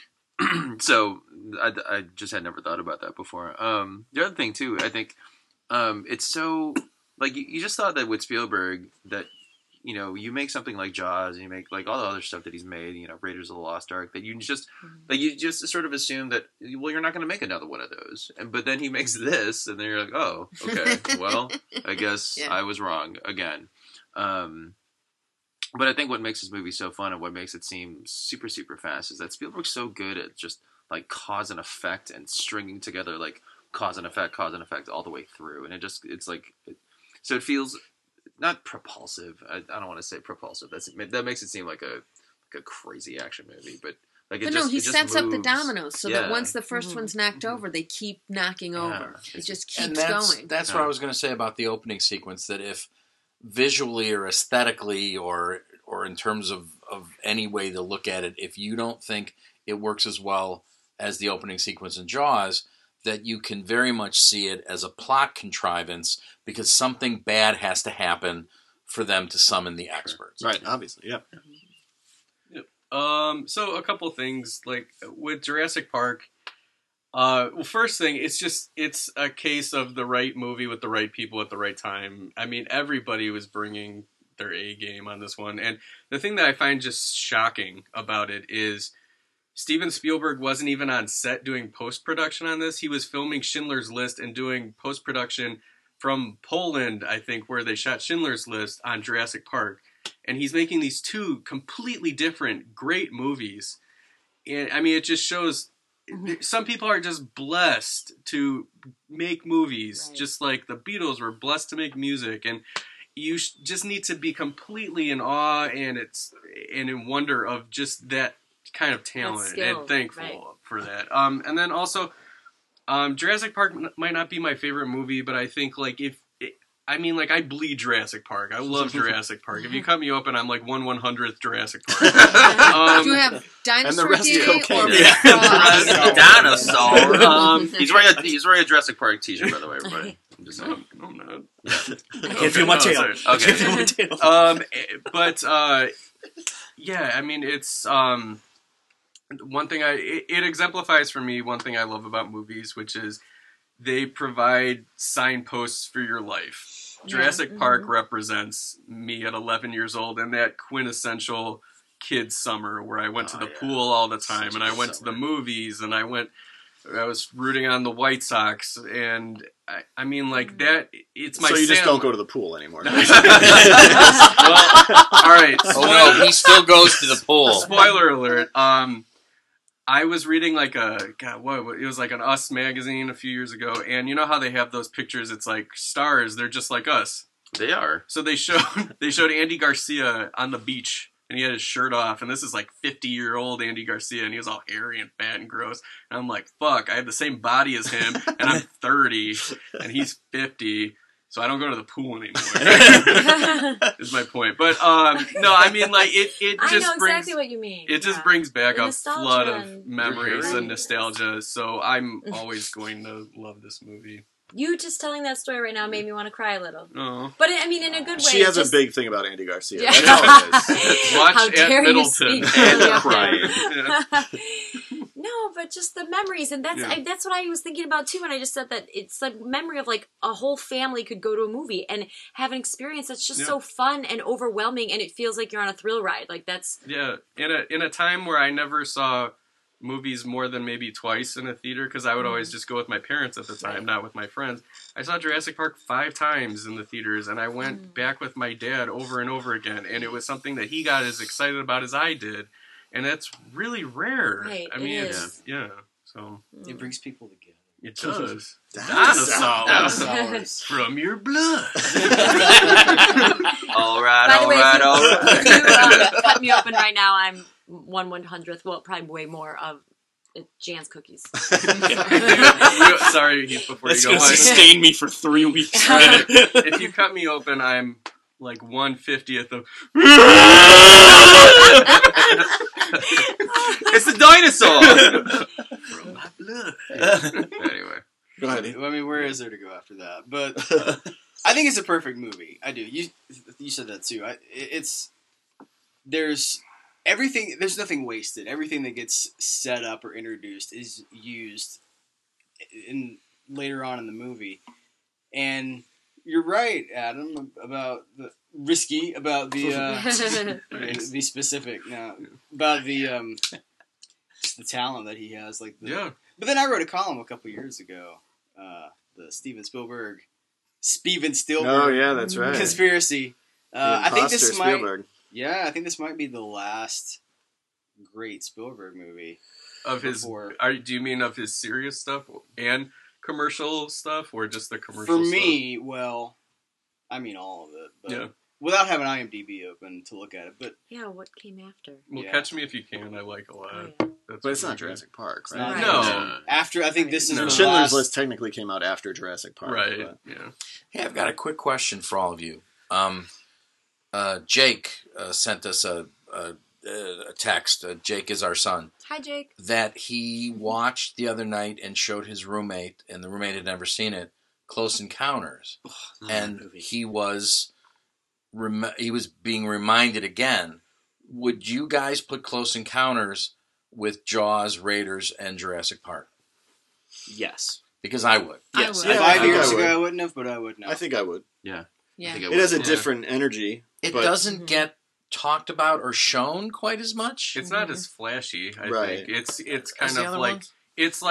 so I, I just had never thought about that before. Um, the other thing too, I think um, it's so like you, you just thought that with Spielberg that you know you make something like Jaws and you make like all the other stuff that he's made, you know, Raiders of the Lost Ark, that you just like you just sort of assume that well you're not going to make another one of those, and but then he makes this, and then you're like, oh, okay, well I guess Yeah. I was wrong again. Um, But I think what makes this movie so fun and what makes it seem super, super fast is that Spielberg's so good at just like cause and effect and stringing together like cause and effect, cause and effect all the way through. And it just, it's like, it, so it feels not propulsive. I, I don't want to say propulsive. That's that makes it seem like a like a crazy action movie, but like it But just, no, he it just sets up the moves. dominoes so Yeah. that once the 1st Mhm. one's knocked over, they keep knocking Yeah. over. It It's just just- And keeps that's, going. that's Yeah. what I was going to say about the opening sequence, that if visually or aesthetically or or in terms of, of any way to look at it, if you don't think it works as well as the opening sequence in Jaws, that you can very much see it as a plot contrivance because something bad has to happen for them to summon the experts. Right, obviously, yeah. Um, so a couple things like with Jurassic Park. Uh, well, first thing, it's just it's a case of the right movie with the right people at the right time. I mean, everybody was bringing their A game on this one, and the thing that I find just shocking about it is Steven Spielberg wasn't even on set doing post production on this. He was filming Schindler's List and doing post production from Poland, I think, where they shot Schindler's List on Jurassic Park. And he's making these two completely different, great movies. And I mean, it just shows mm-hmm. some people are just blessed to make movies, right. just like the Beatles were blessed to make music. And you sh- just need to be completely in awe and it's and in wonder of just that kind of talent and thankful right. for that. Um, and then also, um, Jurassic Park n- might not be my favorite movie, but I think like if it, I mean like I bleed Jurassic Park. I love Jurassic Park. If you cut me open, I'm like one one hundredth Jurassic Park. um, Do you have dinosaur and the rest D N A cocaine. or Yeah. Dinosaur. Um, he's wearing a he's wearing a Jurassic Park T-shirt, by the way, everybody. I'm just saying. No, I'm not. I can't feel my tail. Okay. I can't feel my tail. Um, but uh, yeah, I mean, it's um, one thing I it, it exemplifies for me one thing I love about movies, which is they provide signposts for your life. Yeah. Jurassic mm-hmm. Park represents me at eleven years old and that quintessential kid summer where I went oh, to the yeah. pool all the time Such and I went summer. to the movies and I went. I was rooting on the White Sox, and I, I mean, like that. It's my. So you Sam- just don't go to the pool anymore. well, all right. Oh no, he still goes to the pool. Spoiler alert. Um, I was reading like a God, what it was like an Us magazine a few years ago, and you know how they have those pictures? It's like stars. They're just like us. They are. So they showed they showed Andy Garcia on the beach. And he had his shirt off, and this is like fifty-year-old Andy Garcia, and he was all hairy and fat and gross. And I'm like, fuck, I have the same body as him, and I'm thirty, and he's fifty, so I don't go to the pool anymore. Is my point. But, um, no, I mean, like, it, it just I know brings... exactly what you mean. It just yeah. brings back the a flood of and... memories right. and nostalgia, so I'm always going to love this movie. You just telling that story right now made me want to cry a little. Oh. But, I mean, in a good way. She has just... a big thing about Andy Garcia. Yeah. That's all it is. Watch How Aunt dare Middleton. you speak and of crying. him. No, but just the memories. And that's Yeah. I, that's what I was thinking about, too, when I just said that it's a memory of, like, a whole family could go to a movie and have an experience that's just Yeah. so fun and overwhelming, and it feels like you're on a thrill ride. Like, that's... Yeah, in a in a time where I never saw movies more than maybe twice in a theater, because I would always just go with my parents at the time, not with my friends. I saw Jurassic Park five times in the theaters, and I went mm. back with my dad over and over again, and it was something that he got as excited about as I did, and that's really rare. Right, I mean, it it's, is. yeah, so... It brings people together. It does. Dinosaurs. Dinosaurs. From your blood. all right, By the all way, right, if you, all right. if you uh, cut me open right now, I'm one one hundredth, well, probably way more of uh, Jan's cookies. Sorry, Heath, before That's you go gonna on. sustain me for three weeks. If you cut me open, I'm like one fiftieth of. It's a dinosaur. From my blood. Anyway, go ahead. I mean, where is there to go after that? But I think it's a perfect movie. I do. You you said that too. I, it's there's everything. There's nothing wasted. Everything that gets set up or introduced is used in later on in the movie. And you're right, Adam, about the risky about the uh, be specific now about the um just the talent that he has. Like the, yeah. But then I wrote a column a couple years ago. Uh, the Steven Spielberg, Steven Spielberg. Oh yeah, that's right. Conspiracy. Uh, I think this might. Spielberg. Yeah, I think this might be the last great Spielberg movie. Of his, before. are, do you mean of his serious stuff and commercial stuff, or just the commercial? For stuff? me, well, I mean all of it. But Yeah. without having IMDb open to look at it, but Yeah, what came after? Well, Yeah. Catch Me If You Can, I like a lot. Oh, yeah. That's But it's really not Jurassic Park, it's right? not- No. after I think this is No. the Schindler's last. List technically came out after Jurassic Park. good. Right, but- yeah. Hey, I've got a quick question for all of you. Um, uh, Jake uh, sent us a, a, a text. Uh, Jake is our son. Hi, Jake. That he watched the other night and showed his roommate, and the roommate had never seen it, Close Encounters. And he was rem- he was being reminded again. Would you guys put Close Encounters with Jaws, Raiders, and Jurassic Park? Yes. Because I would. I Yes. would. Yeah, Five I think years I would. ago, I wouldn't have, but I would now. I think I would. yeah. Yeah. I think It has a would. different energy. It but doesn't get talked about or shown quite as much. It's not as flashy. I Right. think it's it's as kind the of other like ones. it's like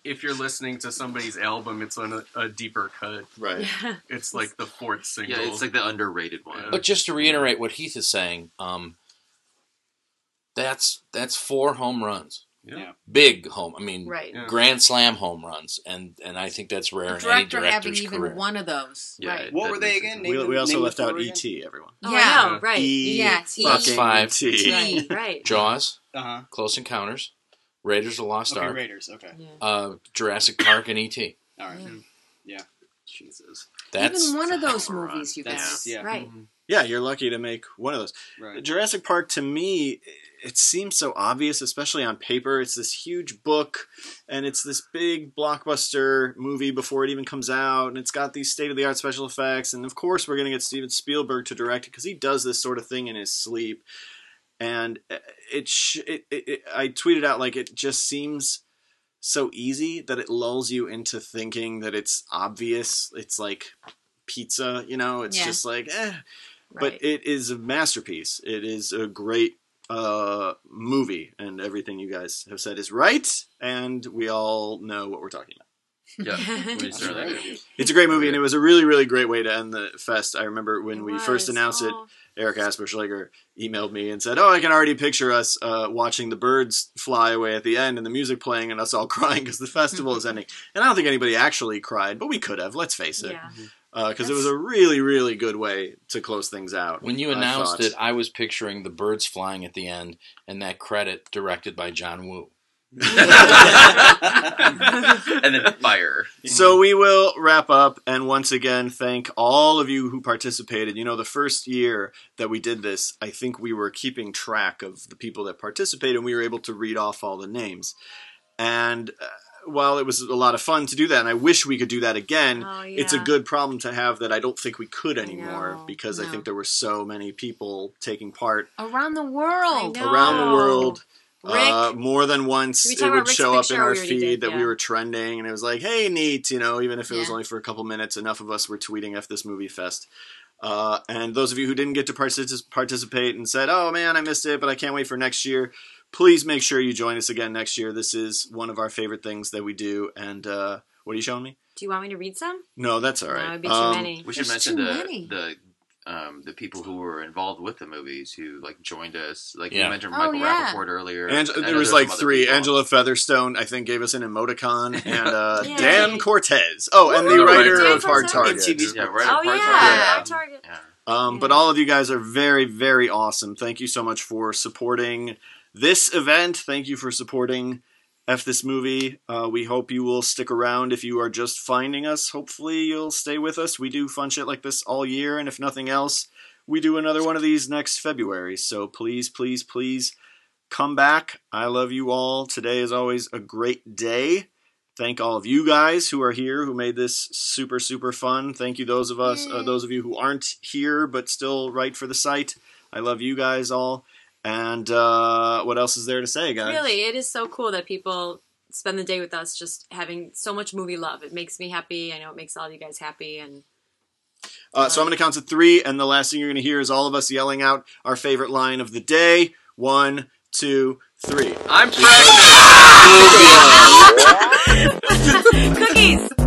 if you're listening to somebody's album, it's on a, a deeper cut. Right. It's like the fourth single. Yeah, it's like the underrated one. But just to reiterate what Heath is saying, um, that's that's four home runs. Yeah. Big home. I mean, Right. Yeah. grand slam home runs, and and I think that's rare The in any director having director's even career. one of those. Yeah, Right. it- What that were they makes again? it- Name We, them- we also name the left out four E again? T everyone. Oh, Yeah. I know, right. E Yes. That's E- five. T. Right, right. Jaws, Uh-huh. Close Encounters, Raiders of the Lost Okay, Ark, Raiders. Okay. Yeah. uh, Jurassic Park, and E T. All right. Yeah. Jesus. That's even one of that's those a run. movies, you That's guys. yeah. Right. Yeah, you're lucky to make one of those. Right. Jurassic Park, to me, it seems so obvious, especially on paper. It's this huge book, and it's this big blockbuster movie before it even comes out, and it's got these state-of-the-art special effects, and of course we're going to get Steven Spielberg to direct it, because he does this sort of thing in his sleep. And it, sh- it, it, it, I tweeted out, like, it just seems so easy that it lulls you into thinking that it's obvious. It's like pizza, you know? It's Yeah. just like, eh. Right. But it is a masterpiece. It is a great uh, movie, and everything you guys have said is right, and we all know what we're talking about. Yeah, we started that movie. It's a great movie, and it was a really, really great way to end the fest. I remember when It we was. first announced it, Oh. Eric Asperschlager emailed me and said, oh, I can already picture us uh, watching the birds fly away at the end and the music playing and us all crying because the festival is ending. And I don't think anybody actually cried, but we could have, let's face it. Yeah. Because it was a really, really good way to close things out. When you I announced thought. it, I was picturing the birds flying at the end, and that credit directed by John Woo. And then fire. So we will wrap up, and once again thank all of you who participated. You know, the first year that we did this, I think we were keeping track of the people that participated, and we were able to read off all the names. And uh, while it was a lot of fun to do that, and I wish we could do that again, Oh, it's a yeah. good problem to have that I don't think we could anymore, know. because I No. think there were so many people taking part Around the world. I know. around the world. Rick. Uh, more than once, Should we it talk would about Rick's show big up in show our we already feed did? that we Yeah. were trending, and it was like, "Hey, neat!" You know, even if it was Yeah. only for a couple minutes, enough of us were tweeting "F this movie fest." Uh, and those of you who didn't get to partic- participate and said, "Oh man, I missed it, but I can't wait for next year," please make sure you join us again next year. This is one of our favorite things that we do. And uh, what are you showing me? Do you want me to read some? No, that's all No, right. it'd be too Um, many. We should There's mention too the many. the um, the people who were involved with the movies who like joined us. Like Yeah. you mentioned Oh, Michael yeah. Rappaport earlier. Ange- I know there was there's like some other three. people. Angela Featherstone, I think, gave us an emoticon, and uh, Yay. Dan Cortez. Oh, and the Woo! writer Dan of Hard Cortez. Target. Yeah, right. Oh at Park yeah, Target. our target. Yeah. Um, but all of you guys are very, very awesome. Thank you so much for supporting this event. Thank you for supporting F This Movie. Uh, we hope you will stick around if you are just finding us. Hopefully you'll stay with us. We do fun shit like this all year, and if nothing else, we do another one of these next February. So please, please, please come back. I love you all. Today is always a great day. Thank all of you guys who are here, who made this super, super fun. Thank you those of us, uh, those of you who aren't here but still write for the site. I love you guys all. And uh, what else is there to say, guys? Really, it is so cool that people spend the day with us, just having so much movie love. It makes me happy. I know it makes all you guys happy, and Uh, so I'm going to count to three, and the last thing you're going to hear is all of us yelling out our favorite line of the day. One, two, three. I'm cookies.